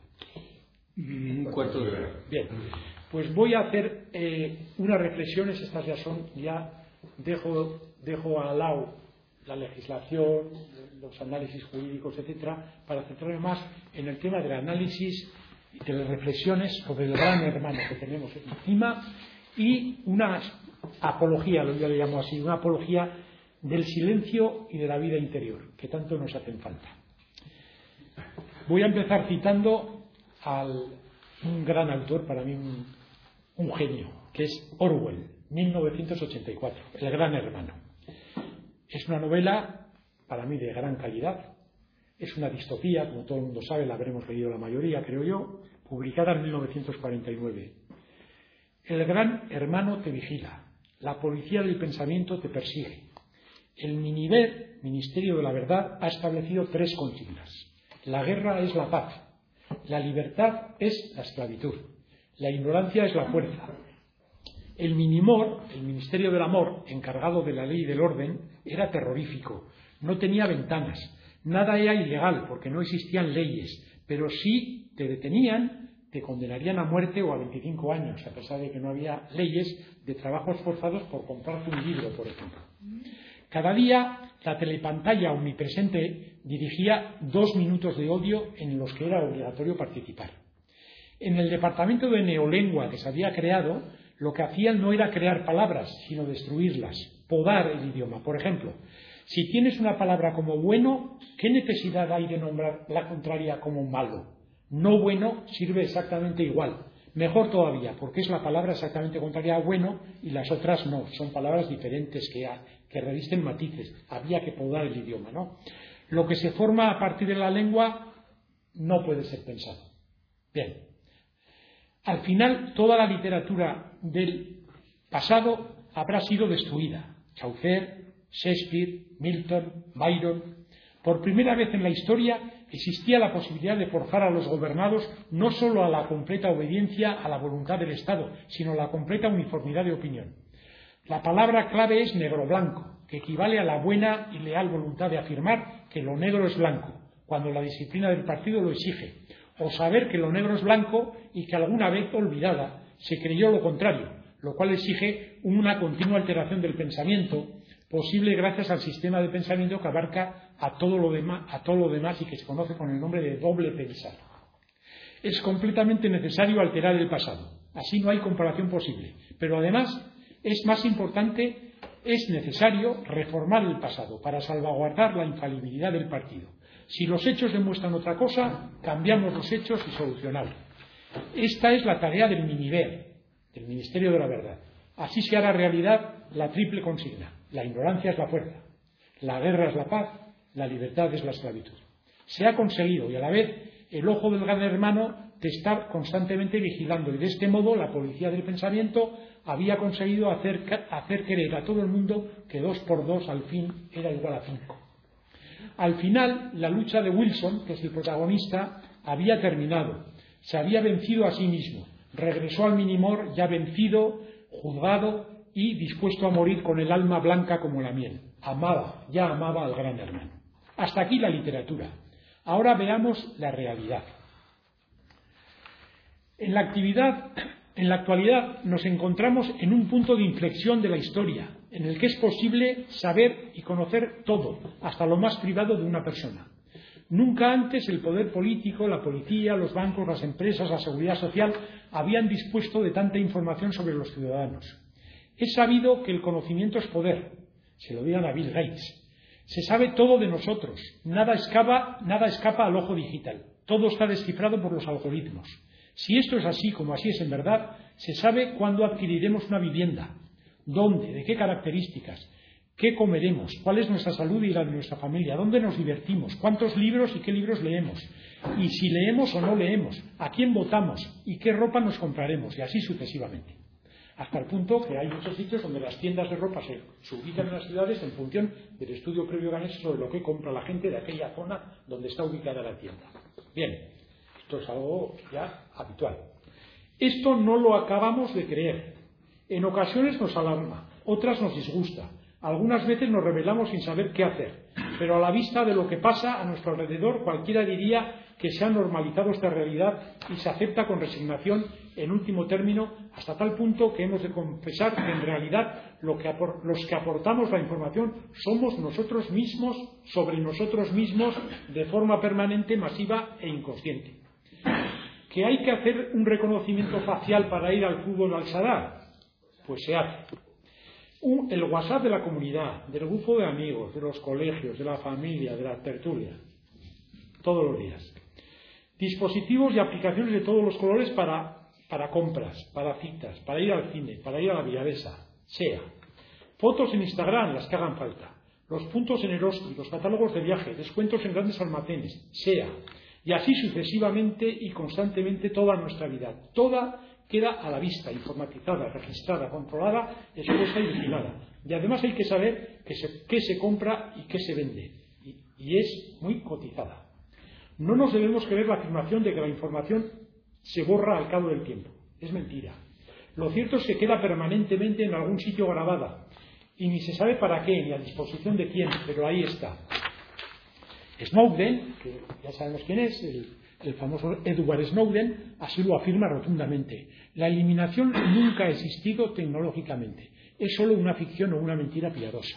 Un cuarto de hora. Bien, pues voy a hacer unas reflexiones. Estas ya dejo al lado la legislación, los análisis jurídicos, etcétera, para centrarme más en el tema del análisis y de las reflexiones sobre el gran hermano que tenemos encima y una apología, yo le llamo así, una apología del silencio y de la vida interior, que tanto nos hacen falta. Voy a empezar citando a un gran autor, para mí un genio, que es Orwell, 1984, El gran hermano. Es una novela, para mí, de gran calidad. Es una distopía, como todo el mundo sabe, la habremos leído la mayoría, creo yo, publicada en 1949. El gran hermano te vigila, la policía del pensamiento te persigue. El MINIVER, Ministerio de la Verdad, ha establecido 3 consignas. La guerra es la paz, la libertad es la esclavitud, la ignorancia es la fuerza. El MINIMOR, el Ministerio del Amor, encargado de la ley y del orden, era terrorífico, no tenía ventanas, nada era ilegal porque no existían leyes, pero si te detenían, te condenarían a muerte o a 25 años, a pesar de que no había leyes de trabajos forzados por comprarte un libro, por ejemplo. Cada día la telepantalla omnipresente dirigía 2 minutos de odio en los que era obligatorio participar. En el departamento de neolengua que se había creado, lo que hacían no era crear palabras, sino destruirlas, podar el idioma. Por ejemplo, si tienes una palabra como bueno, ¿qué necesidad hay de nombrar la contraria como malo? No bueno sirve exactamente igual. Mejor todavía, porque es la palabra exactamente contraria a bueno y las otras no. Son palabras diferentes que que revisten matices. Había que podar el idioma, ¿no? Lo que se forma a partir de la lengua no puede ser pensado. Bien. Al final, toda la literatura del pasado habrá sido destruida. Chaucer, Shakespeare, Milton, Byron. Por primera vez en la historia existía la posibilidad de forzar a los gobernados no solo a la completa obediencia a la voluntad del Estado, sino a la completa uniformidad de opinión. La palabra clave es negro-blanco, que equivale a la buena y leal voluntad de afirmar que lo negro es blanco, cuando la disciplina del partido lo exige, o saber que lo negro es blanco y que alguna vez olvidada se creyó lo contrario, lo cual exige una continua alteración del pensamiento, posible gracias al sistema de pensamiento que abarca a todo lo demás y que se conoce con el nombre de doble pensar. Es completamente necesario alterar el pasado, así no hay comparación posible, pero además es más importante, es necesario reformar el pasado para salvaguardar la infalibilidad del partido. Si los hechos demuestran otra cosa, cambiamos los hechos y solucionamos. Esta es la tarea del MINIVER, del Ministerio de la Verdad. Así se hará realidad la triple consigna. La ignorancia es la fuerza, la guerra es la paz, la libertad es la esclavitud. Se ha conseguido y a la vez el ojo del gran hermano te está constantemente vigilando y de este modo la policía del pensamiento había conseguido hacer creer a todo el mundo que 2 por 2 al fin era igual a 5. Al final, la lucha de Wilson, que es el protagonista, había terminado. Se había vencido a sí mismo. Regresó al Minimor ya vencido, juzgado y dispuesto a morir con el alma blanca como la miel. Ya amaba al gran hermano. Hasta aquí la literatura. Ahora veamos la realidad. En la actualidad nos encontramos en un punto de inflexión de la historia, en el que es posible saber y conocer todo, hasta lo más privado de una persona. Nunca antes el poder político, la policía, los bancos, las empresas, la seguridad social habían dispuesto de tanta información sobre los ciudadanos. Es sabido que el conocimiento es poder. Se lo digan a Bill Gates. Se sabe todo de nosotros. Nada escapa al ojo digital. Todo está descifrado por los algoritmos. Si esto es así, como así es en verdad, se sabe cuándo adquiriremos una vivienda, dónde, de qué características, qué comeremos, cuál es nuestra salud y la de nuestra familia, dónde nos divertimos, cuántos libros y qué libros leemos, y si leemos o no leemos, a quién votamos y qué ropa nos compraremos, y así sucesivamente. Hasta el punto que hay muchos sitios donde las tiendas de ropa se ubican en las ciudades en función del estudio previo que han hecho sobre lo que compra la gente de aquella zona donde está ubicada la tienda. Bien, esto es algo ya habitual. Esto no lo acabamos de creer. En ocasiones nos alarma, otras nos disgusta. Algunas veces nos rebelamos sin saber qué hacer. Pero a la vista de lo que pasa a nuestro alrededor, cualquiera diría que se ha normalizado esta realidad y se acepta con resignación, en último término, hasta tal punto que hemos de confesar que en realidad los que aportamos la información somos nosotros mismos sobre nosotros mismos de forma permanente, masiva e inconsciente. ¿Que hay que hacer un reconocimiento facial para ir al fútbol al Sadar? Pues se hace. El WhatsApp de la comunidad, del grupo de amigos, de los colegios, de la familia, de la tertulia, todos los días. Dispositivos y aplicaciones de todos los colores para compras, para citas, para ir al cine, para ir a la Villavesa, sea. Fotos en Instagram, las que hagan falta. Los puntos en Eroski, los catálogos de viaje, descuentos en grandes almacenes, sea. Y así sucesivamente y constantemente toda nuestra vida. Toda queda a la vista, informatizada, registrada, controlada, expuesta y vigilada. Y además hay que saber qué se compra y qué se vende. Y es muy cotizada. No nos debemos creer la afirmación de que la información se borra al cabo del tiempo. Es mentira. Lo cierto es que queda permanentemente en algún sitio grabada. Y ni se sabe para qué, ni a disposición de quién, pero ahí está. Snowden, que ya sabemos quién es, el famoso Edward Snowden, así lo afirma rotundamente. La eliminación nunca ha existido tecnológicamente. Es solo una ficción o una mentira piadosa.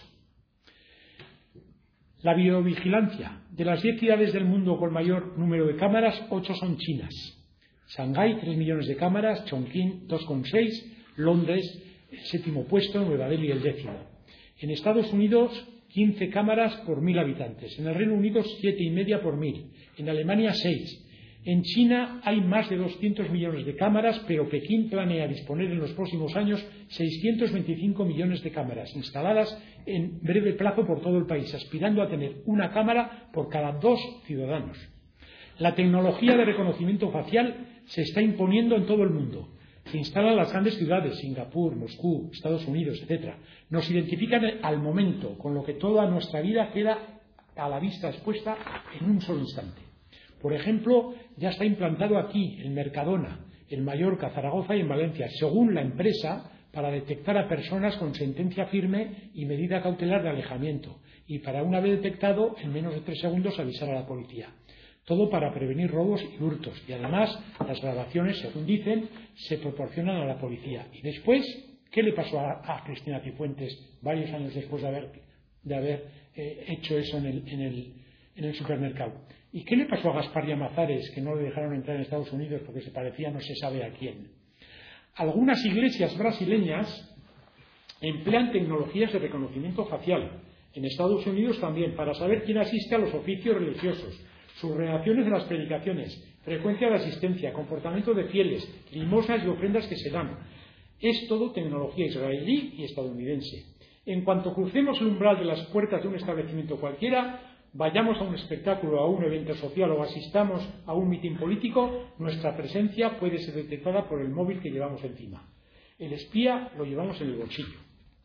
La videovigilancia. De las 10 ciudades del mundo con mayor número de cámaras, 8 son chinas. Shanghái, 3 millones de cámaras, Chongqing, 2,6, Londres, el 7º puesto, Nueva Delhi, el 10º. En Estados Unidos, 15 cámaras por 1.000 habitantes. En el Reino Unido, 7,5 por 1.000. En Alemania, 6. En China hay más de 200 millones de cámaras, pero Pekín planea disponer en los próximos años 625 millones de cámaras instaladas en breve plazo por todo el país, aspirando a tener una cámara por cada 2 ciudadanos. La tecnología de reconocimiento facial se está imponiendo en todo el mundo. Se instalan en las grandes ciudades, Singapur, Moscú, Estados Unidos, etc. Nos identifican al momento, con lo que toda nuestra vida queda a la vista expuesta en un solo instante. Por ejemplo, ya está implantado aquí, en Mercadona, en Mallorca, Zaragoza y en Valencia, según la empresa, para detectar a personas con sentencia firme y medida cautelar de alejamiento, y para, una vez detectado, en menos de 3 segundos avisar a la policía. Todo para prevenir robos y hurtos. Y además, las grabaciones, según dicen, se proporcionan a la policía. Y después, ¿qué le pasó a Cristina Cifuentes varios años después de haber hecho eso en el supermercado? ¿Y qué le pasó a Gaspar Llamazares, que no le dejaron entrar en Estados Unidos porque se parecía no se sabe a quién? Algunas iglesias brasileñas emplean tecnologías de reconocimiento facial. En Estados Unidos también, para saber quién asiste a los oficios religiosos, sus reacciones en las predicaciones, frecuencia de asistencia, comportamiento de fieles, limosnas y ofrendas que se dan. Es todo tecnología israelí y estadounidense. En cuanto crucemos el umbral de las puertas de un establecimiento cualquiera, vayamos a un espectáculo, a un evento social o asistamos a un mitin político, nuestra presencia puede ser detectada por el móvil que llevamos encima. El espía lo llevamos en el bolsillo.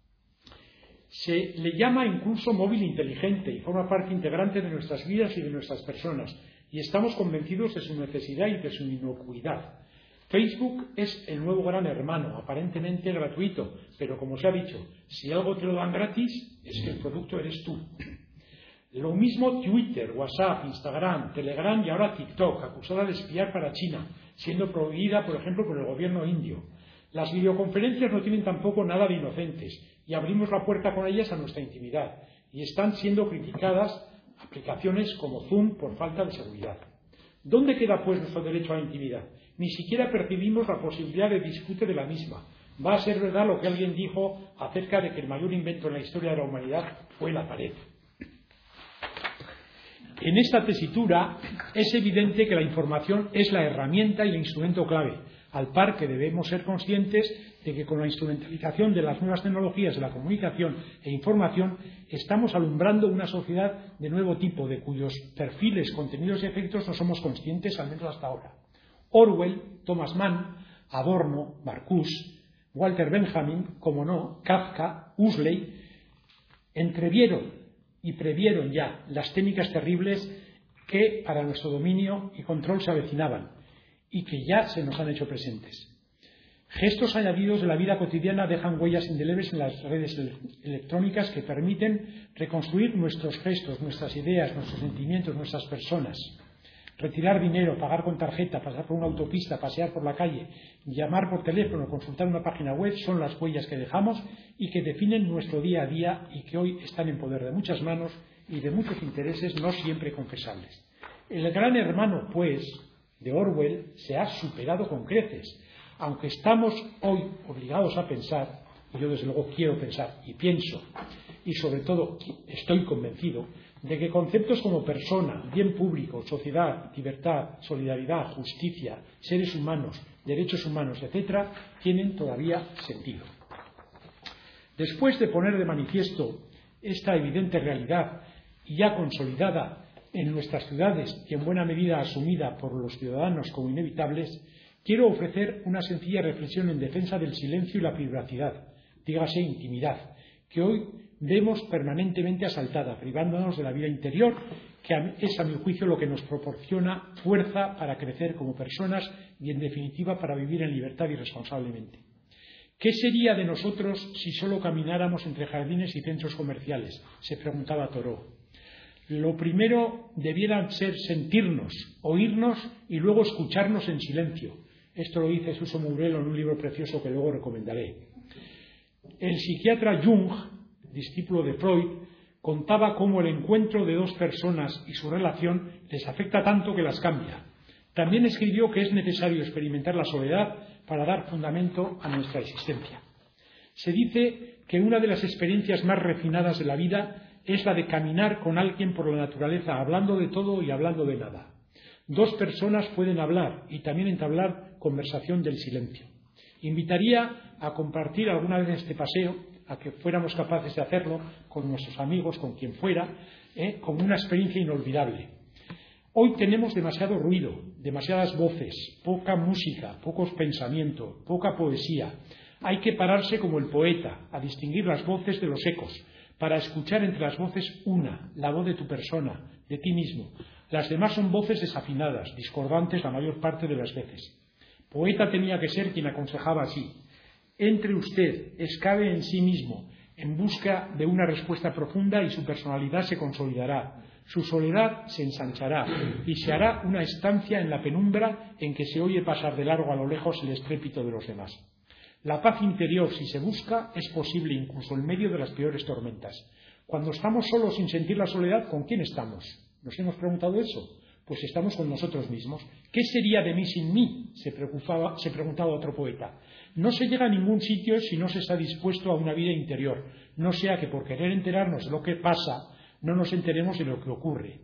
Se le llama incluso móvil inteligente y forma parte integrante de nuestras vidas y de nuestras personas, y estamos convencidos de su necesidad y de su inocuidad. Facebook es el nuevo gran hermano, aparentemente gratuito, pero como se ha dicho, si algo te lo dan gratis, es que el producto eres tú. Lo mismo Twitter, WhatsApp, Instagram, Telegram y ahora TikTok, acusada de espiar para China, siendo prohibida, por ejemplo, por el gobierno indio. Las videoconferencias no tienen tampoco nada de inocentes y abrimos la puerta con ellas a nuestra intimidad, y están siendo criticadas aplicaciones como Zoom por falta de seguridad. ¿Dónde queda pues nuestro derecho a la intimidad? Ni siquiera percibimos la posibilidad de disfrute de la misma. Va a ser verdad lo que alguien dijo acerca de que el mayor invento en la historia de la humanidad fue la pared. En esta tesitura es evidente que la información es la herramienta y el instrumento clave, al par que debemos ser conscientes de que con la instrumentalización de las nuevas tecnologías de la comunicación e información estamos alumbrando una sociedad de nuevo tipo, de cuyos perfiles, contenidos y efectos no somos conscientes, al menos hasta ahora. Orwell, Thomas Mann, Adorno, Marcuse, Walter Benjamin, como no, Kafka, Huxley, entrevieron y previeron ya las técnicas terribles que para nuestro dominio y control se avecinaban y que ya se nos han hecho presentes. Gestos añadidos de la vida cotidiana dejan huellas indelebles en las redes electrónicas que permiten reconstruir nuestros gestos, nuestras ideas, nuestros sentimientos, nuestras personas. Retirar dinero, pagar con tarjeta, pasar por una autopista, pasear por la calle, llamar por teléfono, consultar una página web son las huellas que dejamos y que definen nuestro día a día y que hoy están en poder de muchas manos y de muchos intereses no siempre confesables. El gran hermano, pues, de Orwell se ha superado con creces, aunque estamos hoy obligados a pensar, y yo desde luego quiero pensar y pienso, y sobre todo estoy convencido, de que conceptos como persona, bien público, sociedad, libertad, solidaridad, justicia, seres humanos, derechos humanos, etc., tienen todavía sentido. Después de poner de manifiesto esta evidente realidad y ya consolidada en nuestras ciudades y en buena medida asumida por los ciudadanos como inevitables, quiero ofrecer una sencilla reflexión en defensa del silencio y la privacidad, dígase intimidad, que hoy vemos permanentemente asaltada, privándonos de la vida interior, que es a mi juicio lo que nos proporciona fuerza para crecer como personas y en definitiva para vivir en libertad y responsablemente. ¿Qué sería de nosotros si solo camináramos entre jardines y centros comerciales?, se preguntaba Thoreau. Lo primero debiera ser sentirnos, oírnos y luego escucharnos en silencio. Esto lo dice Suso Mourelo en un libro precioso que luego recomendaré. El psiquiatra Jung, discípulo de Freud, contaba cómo el encuentro de dos personas y su relación les afecta tanto que las cambia. También escribió que es necesario experimentar la soledad para dar fundamento a nuestra existencia. Se dice que una de las experiencias más refinadas de la vida es la de caminar con alguien por la naturaleza, hablando de todo y hablando de nada. Dos personas pueden hablar y también entablar conversación del silencio. Invitaría a compartir alguna vez este paseo, a que fuéramos capaces de hacerlo con nuestros amigos, con quien fuera, como una experiencia inolvidable. Hoy tenemos demasiado ruido, demasiadas voces, poca música, pocos pensamientos, poca poesía. Hay que pararse como el poeta, a distinguir las voces de los ecos, para escuchar entre las voces una, la voz de tu persona, de ti mismo. Las demás son voces desafinadas, discordantes la mayor parte de las veces. Poeta tenía que ser quien aconsejaba así: entre usted, excave en sí mismo, en busca de una respuesta profunda, y su personalidad se consolidará, su soledad se ensanchará y se hará una estancia en la penumbra en que se oye pasar de largo a lo lejos el estrépito de los demás. La paz interior, si se busca, es posible incluso en medio de las peores tormentas. Cuando estamos solos sin sentir la soledad, ¿con quién estamos? ¿Nos hemos preguntado eso? Pues estamos con nosotros mismos. ¿Qué sería de mí sin mí?, se preguntaba otro poeta. No se llega a ningún sitio si no se está dispuesto a una vida interior, no sea que por querer enterarnos de lo que pasa, no nos enteremos de lo que ocurre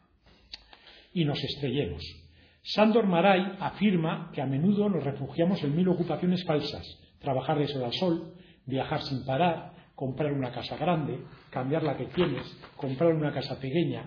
y nos estrellemos. Sándor Márai afirma que a menudo nos refugiamos en 1000 ocupaciones falsas: trabajar de sol a sol, viajar sin parar, comprar una casa grande, cambiar la que tienes, comprar una casa pequeña,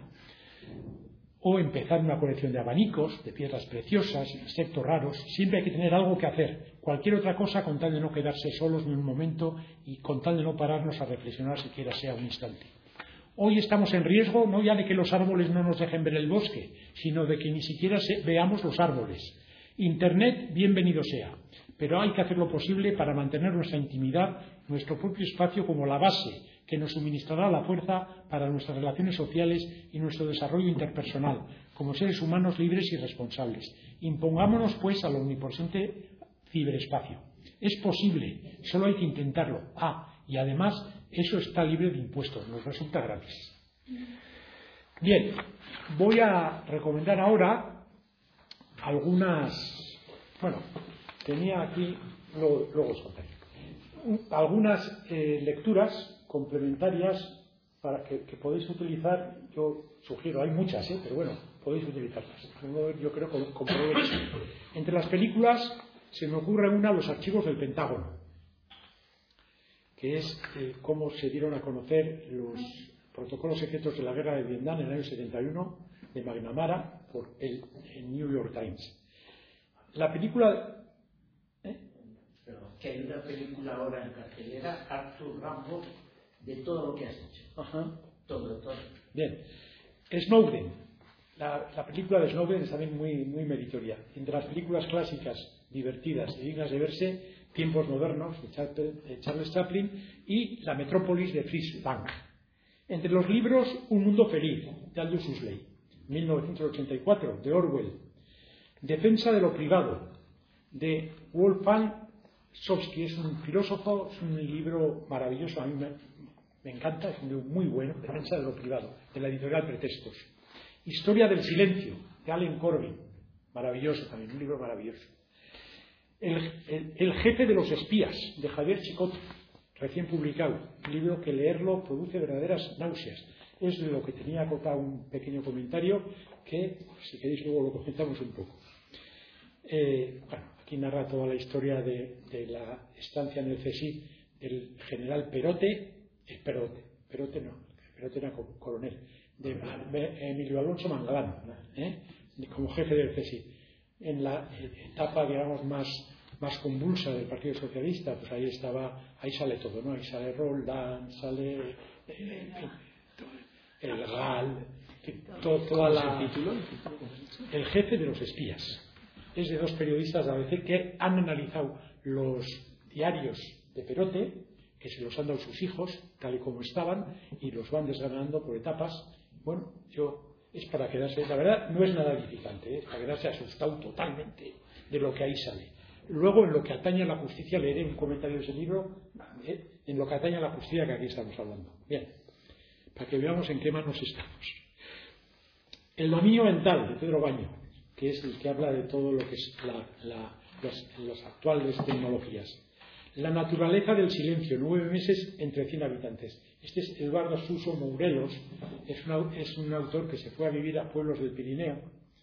o empezar una colección de abanicos, de piedras preciosas, insectos raros. Siempre hay que tener algo que hacer, cualquier otra cosa, con tal de no quedarse solos ni un momento y con tal de no pararnos a reflexionar siquiera sea un instante. Hoy estamos en riesgo no ya de que los árboles no nos dejen ver el bosque, sino de que ni siquiera veamos los árboles. Internet, bienvenido sea, pero hay que hacer lo posible para mantener nuestra intimidad, nuestro propio espacio, como la base que nos suministrará la fuerza para nuestras relaciones sociales y nuestro desarrollo interpersonal, como seres humanos libres y responsables. Impongámonos, pues, al omnipresente ciberespacio. Es posible, solo hay que intentarlo. Y además, eso está libre de impuestos, nos resulta gratis. Bien, voy a recomendar ahora algunas... Bueno, tenía aquí, luego os contaré, algunas lecturas complementarias para que podéis utilizar. Yo sugiero, hay muchas, pero bueno, podéis utilizarlas. Yo creo que con provecho. Entre las películas se me ocurre una, Los archivos del Pentágono, que es cómo se dieron a conocer los protocolos secretos de la guerra de Vietnam en el año 71 de McNamara por el New York Times. La película... Que hay una película ahora en cartelera, Arthur Rimbaud, de todo lo que has hecho. Ajá. Todo. Bien. Snowden. La película de Snowden es también muy meritoria. Entre las películas clásicas, divertidas y dignas de verse, Tiempos modernos, de Charles Chaplin, y La metrópolis, de Fritz Lang. Entre los libros, Un mundo feliz, de Aldous Huxley. 1984, de Orwell. Defensa de lo privado, de Wolfgang Sovsky. Es un filósofo, es un libro maravilloso, a mí me encanta, es un libro muy bueno. Defensa de lo privado, de la editorial Pretextos. Historia del silencio, de Allen Corbin, maravilloso también, un libro maravilloso. El jefe de los espías, de Javier Chicot, recién publicado, un libro que leerlo produce verdaderas náuseas. Es de lo que tenía acotado un pequeño comentario que, si queréis, luego lo comentamos un poco. Aquí narra toda la historia de la estancia en el CSIC del general Perote era coronel, de Emilio Alonso Mangalán, como jefe del CSIC. En la etapa, digamos, más convulsa del Partido Socialista, pues ahí sale todo, ¿no? Ahí sale Roldán, sale el GAL, toda la... El jefe de los espías. Es de dos periodistas de ABC que han analizado los diarios de Perote, que se los han dado sus hijos, tal y como estaban, y los van desgranando por etapas. Bueno, es para quedarse, la verdad no es nada edificante, es para quedarse asustado totalmente de lo que ahí sale. Luego, en lo que atañe a la justicia, leeré un comentario de ese libro, en lo que atañe a la justicia, que aquí estamos hablando. Bien, para que veamos en qué manos estamos. El dominio mental, de Pedro Baño, que es el que habla de todo lo que es las actuales tecnologías. La naturaleza del silencio, 9 meses entre 100 habitantes. Este es Eduardo Suso Mourelos, es un autor que se fue a vivir a pueblos del Pirineo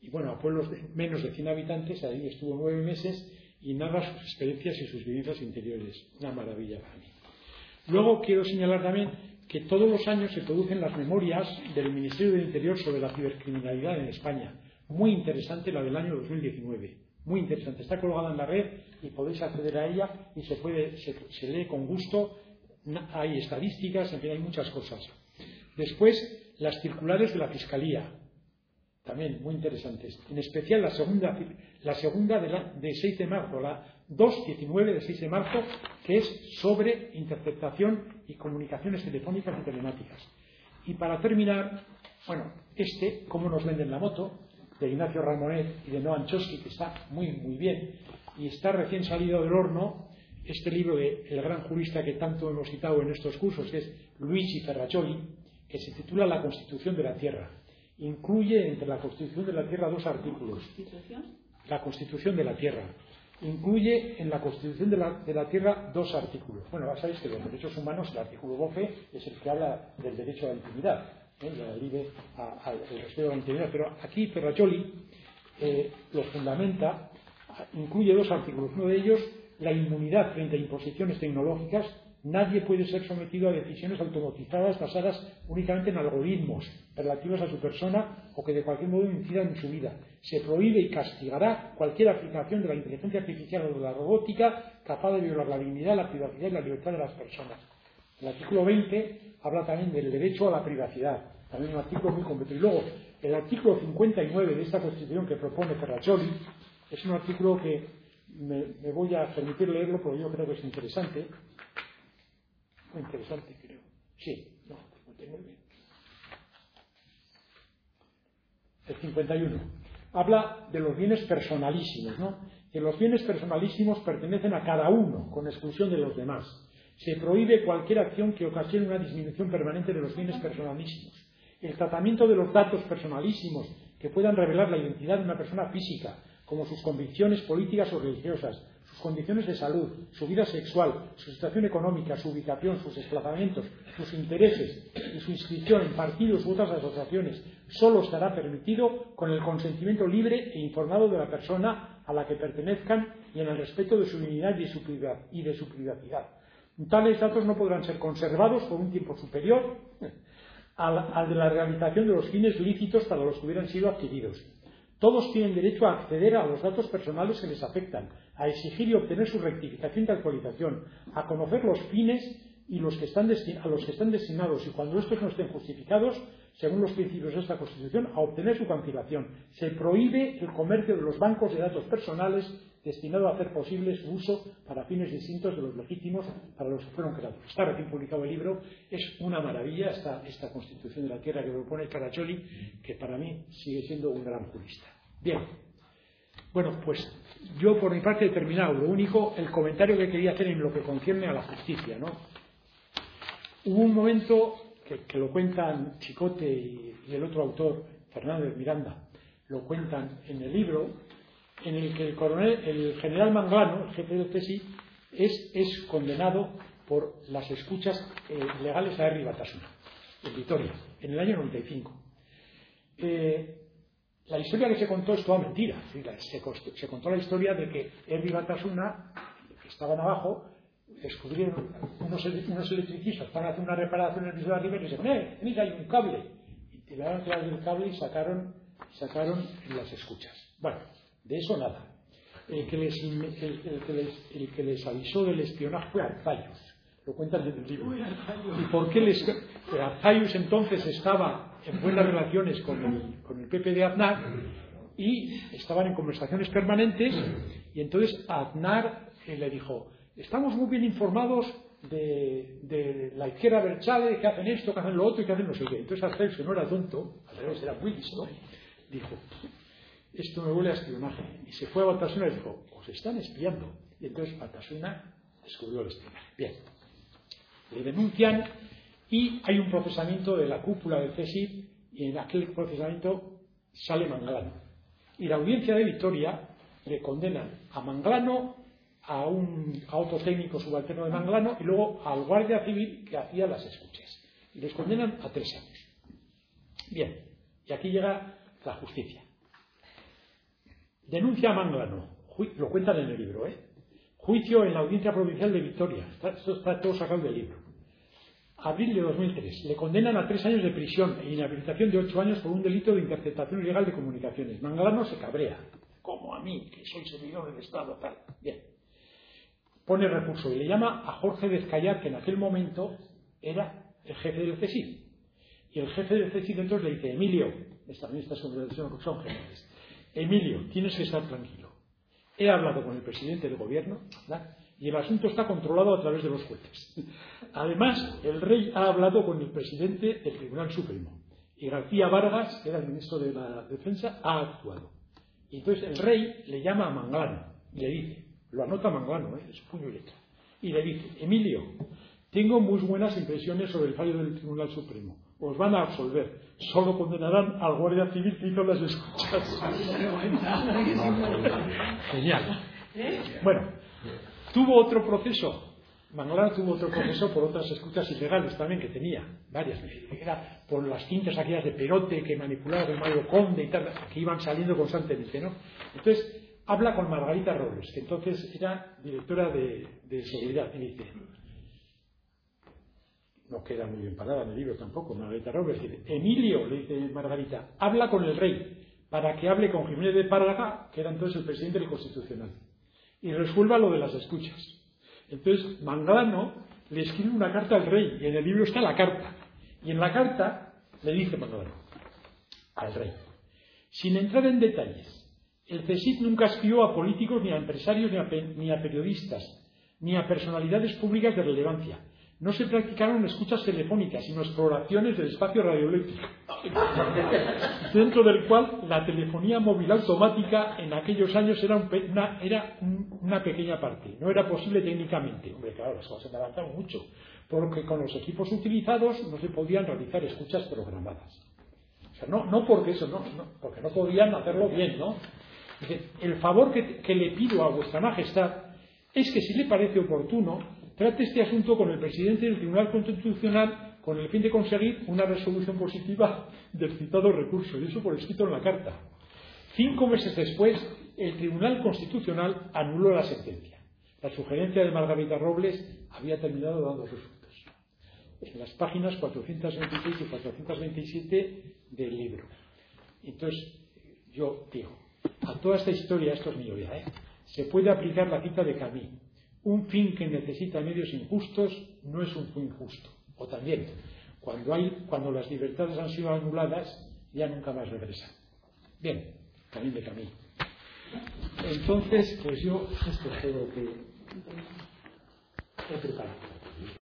y bueno, a pueblos de menos de 100 habitantes. Ahí estuvo 9 meses y narra sus experiencias y sus vivencias interiores. Una maravilla para mí. Luego quiero señalar también que todos los años se producen las memorias del Ministerio del Interior sobre la cibercriminalidad en España. Muy interesante la del año 2019. Muy interesante. Está colgada en la red y podéis acceder a ella y se lee con gusto. Hay estadísticas, en fin, hay muchas cosas. Después, las circulares de la Fiscalía. También muy interesantes. En especial la segunda de 6 de marzo, la 219 de 6 de marzo, que es sobre interceptación y comunicaciones telefónicas y telemáticas. Y para terminar, bueno, Cómo nos venden la moto, de Ignacio Ramonet y de Noam Chomsky, que está muy, muy bien, y está recién salido del horno este libro del gran jurista que tanto hemos citado en estos cursos, que es Luigi Ferraccioli, que se titula La Constitución de la Tierra. Incluye entre la Constitución de la Tierra 2 artículos. La Constitución de la Tierra. Incluye en la Constitución de la Tierra 2 artículos. Bueno, ya sabéis que los derechos humanos, el artículo 12 es el que habla del derecho a la intimidad, la libre al respeto de la intimidad. Pero aquí Ferraccioli lo fundamenta, incluye 2 artículos. Uno de ellos, la inmunidad frente a imposiciones tecnológicas. Nadie puede ser sometido a decisiones automatizadas basadas únicamente en algoritmos relativos a su persona o que de cualquier modo incidan en su vida. Se prohíbe y castigará cualquier aplicación de la inteligencia artificial o de la robótica capaz de violar la dignidad, la privacidad y la libertad de las personas. El artículo 20 habla también del derecho a la privacidad, también un artículo muy completo. Y luego, el artículo 59 de esta Constitución que propone Ferraccioli es un artículo que me voy a permitir leerlo porque yo creo que es interesante. Muy interesante, creo. Sí, no, 59. El 51. Habla de los bienes personalísimos, ¿no? Que los bienes personalísimos pertenecen a cada uno, con exclusión de los demás. Se prohíbe cualquier acción que ocasione una disminución permanente de los bienes personalísimos. El tratamiento de los datos personalísimos que puedan revelar la identidad de una persona física, como sus convicciones políticas o religiosas, sus condiciones de salud, su vida sexual, su situación económica, su ubicación, sus desplazamientos, sus intereses y su inscripción en partidos u otras asociaciones, solo estará permitido con el consentimiento libre e informado de la persona a la que pertenezcan y en el respeto de su dignidad y de su privacidad. Tales datos no podrán ser conservados por un tiempo superior al de la realización de los fines lícitos para los que hubieran sido adquiridos. Todos tienen derecho a acceder a los datos personales que les afectan, a exigir y obtener su rectificación y actualización, a conocer los fines y a los que están destinados y cuando estos no estén justificados, según los principios de esta Constitución, a obtener su cancelación. Se prohíbe el comercio de los bancos de datos personales destinado a hacer posible su uso para fines distintos de los legítimos para los que fueron creados. Está recién publicado el libro, es una maravilla esta Constitución de la Tierra que propone Ferraccioli, que para mí sigue siendo un gran jurista. Bien, bueno, pues yo por mi parte he terminado. Lo único, el comentario que quería hacer en lo que concierne a la justicia, ¿no? Hubo un momento que lo cuentan Chicote y el otro autor, Fernández Miranda, lo cuentan en el libro, en el que el general Manglano, el jefe del CSI, es condenado por las escuchas ilegales a Herri Batasuna, en Vitoria, en el año 95. La historia que se contó es toda mentira. Se contó la historia de que Herri Batasuna, que estaban abajo, descubrieron unos electricistas para hacer una reparación en el piso de arriba y dijeron, mira, hay un cable. Y tiraron a través del cable y sacaron las escuchas. Bueno, de eso nada. El que les avisó del espionaje fue Arzayus. Lo cuentan en el libro. ¿Y por qué Arzayus entonces estaba en buenas relaciones con el PP de Aznar y estaban en conversaciones permanentes, y entonces Aznar le dijo, estamos muy bien informados de la izquierda Berchale, que hacen esto, que hacen lo otro y que hacen no sé qué. Entonces Arzayus, que no era tonto, al revés, era muy listo, dijo, esto me huele a espionaje. Y se fue a Batasuna y dijo, os están espiando. Y entonces Batasuna descubrió el espionaje. Bien, le denuncian y hay un procesamiento de la cúpula del CSI, y en aquel procesamiento sale Manglano. Y la audiencia de Vitoria le condenan a Manglano, a otro técnico subalterno de Manglano y luego al guardia civil que hacía las escuchas. Y les condenan a 3 años. Bien, y aquí llega la justicia. Denuncia a Manglano. Lo cuentan en el libro, Juicio en la Audiencia Provincial de Vitoria. Esto está todo sacado del libro. Abril de 2003. Le condenan a 3 años de prisión e inhabilitación de 8 años por un delito de interceptación ilegal de comunicaciones. Manglano se cabrea. Como a mí, que soy servidor del Estado, tal. Bien. Pone recurso y le llama a Jorge Dezcayar, que en aquel momento era el jefe del CSIC. Y el jefe del CSIC entonces le dice: Emilio, también estas son generales, Emilio, tienes que estar tranquilo. He hablado con el presidente del gobierno, ¿verdad? Y el asunto está controlado a través de los jueces. Además, el rey ha hablado con el presidente del Tribunal Supremo. Y García Vargas, que era el ministro de la Defensa, ha actuado. Y entonces el rey le llama a Manglano y le dice, lo anota Manglano, es puño y letra, y le dice: Emilio, tengo muy buenas impresiones sobre el fallo del Tribunal Supremo. Os van a absolver. Solo condenarán al guardia civil que hizo las escuchas. Genial. Bueno, tuvo otro proceso. Manglano tuvo otro proceso por otras escuchas ilegales también que tenía, varias. Era por las cintas aquellas de Perote que manipulaba con Mario Conde y tal, que iban saliendo constantemente, ¿no? Entonces, habla con Margarita Robles, que entonces era directora de seguridad, y dice, no queda muy bien parada en el libro tampoco, Margarita Robles dice: Emilio, le dice Margarita, habla con el rey para que hable con Jiménez de Párraga, que era entonces el presidente del Constitucional, y resuelva lo de las escuchas. Entonces Manglano le escribe una carta al rey, y en el libro está la carta, y en la carta le dice Manglano al rey: sin entrar en detalles, el CSIC nunca espió a políticos, ni a empresarios, ni a periodistas, ni a personalidades públicas de relevancia. No se practicaron escuchas telefónicas, sino exploraciones del espacio radioeléctrico, dentro del cual la telefonía móvil automática en aquellos años era una pequeña parte. No era posible técnicamente. Hombre, claro, las cosas han avanzado mucho, porque con los equipos utilizados no se podían realizar escuchas programadas. O sea, no porque eso, no, porque no podían hacerlo bien, ¿no? Dice: el favor que le pido a vuestra majestad es que, si le parece oportuno, trate este asunto con el presidente del Tribunal Constitucional con el fin de conseguir una resolución positiva del citado recurso. Y eso por escrito en la carta. 5 meses después, el Tribunal Constitucional anuló la sentencia. La sugerencia de Margarita Robles había terminado dando sus frutos. En las páginas 426 y 427 del libro. Entonces, yo digo, a toda esta historia, esto es mío ya, se puede aplicar la cita de Camus: un fin que necesita medios injustos no es un fin justo. O también, cuando las libertades han sido anuladas, ya nunca más regresan. Bien, también de Camus. Entonces, pues yo, esto es todo lo que he preparado.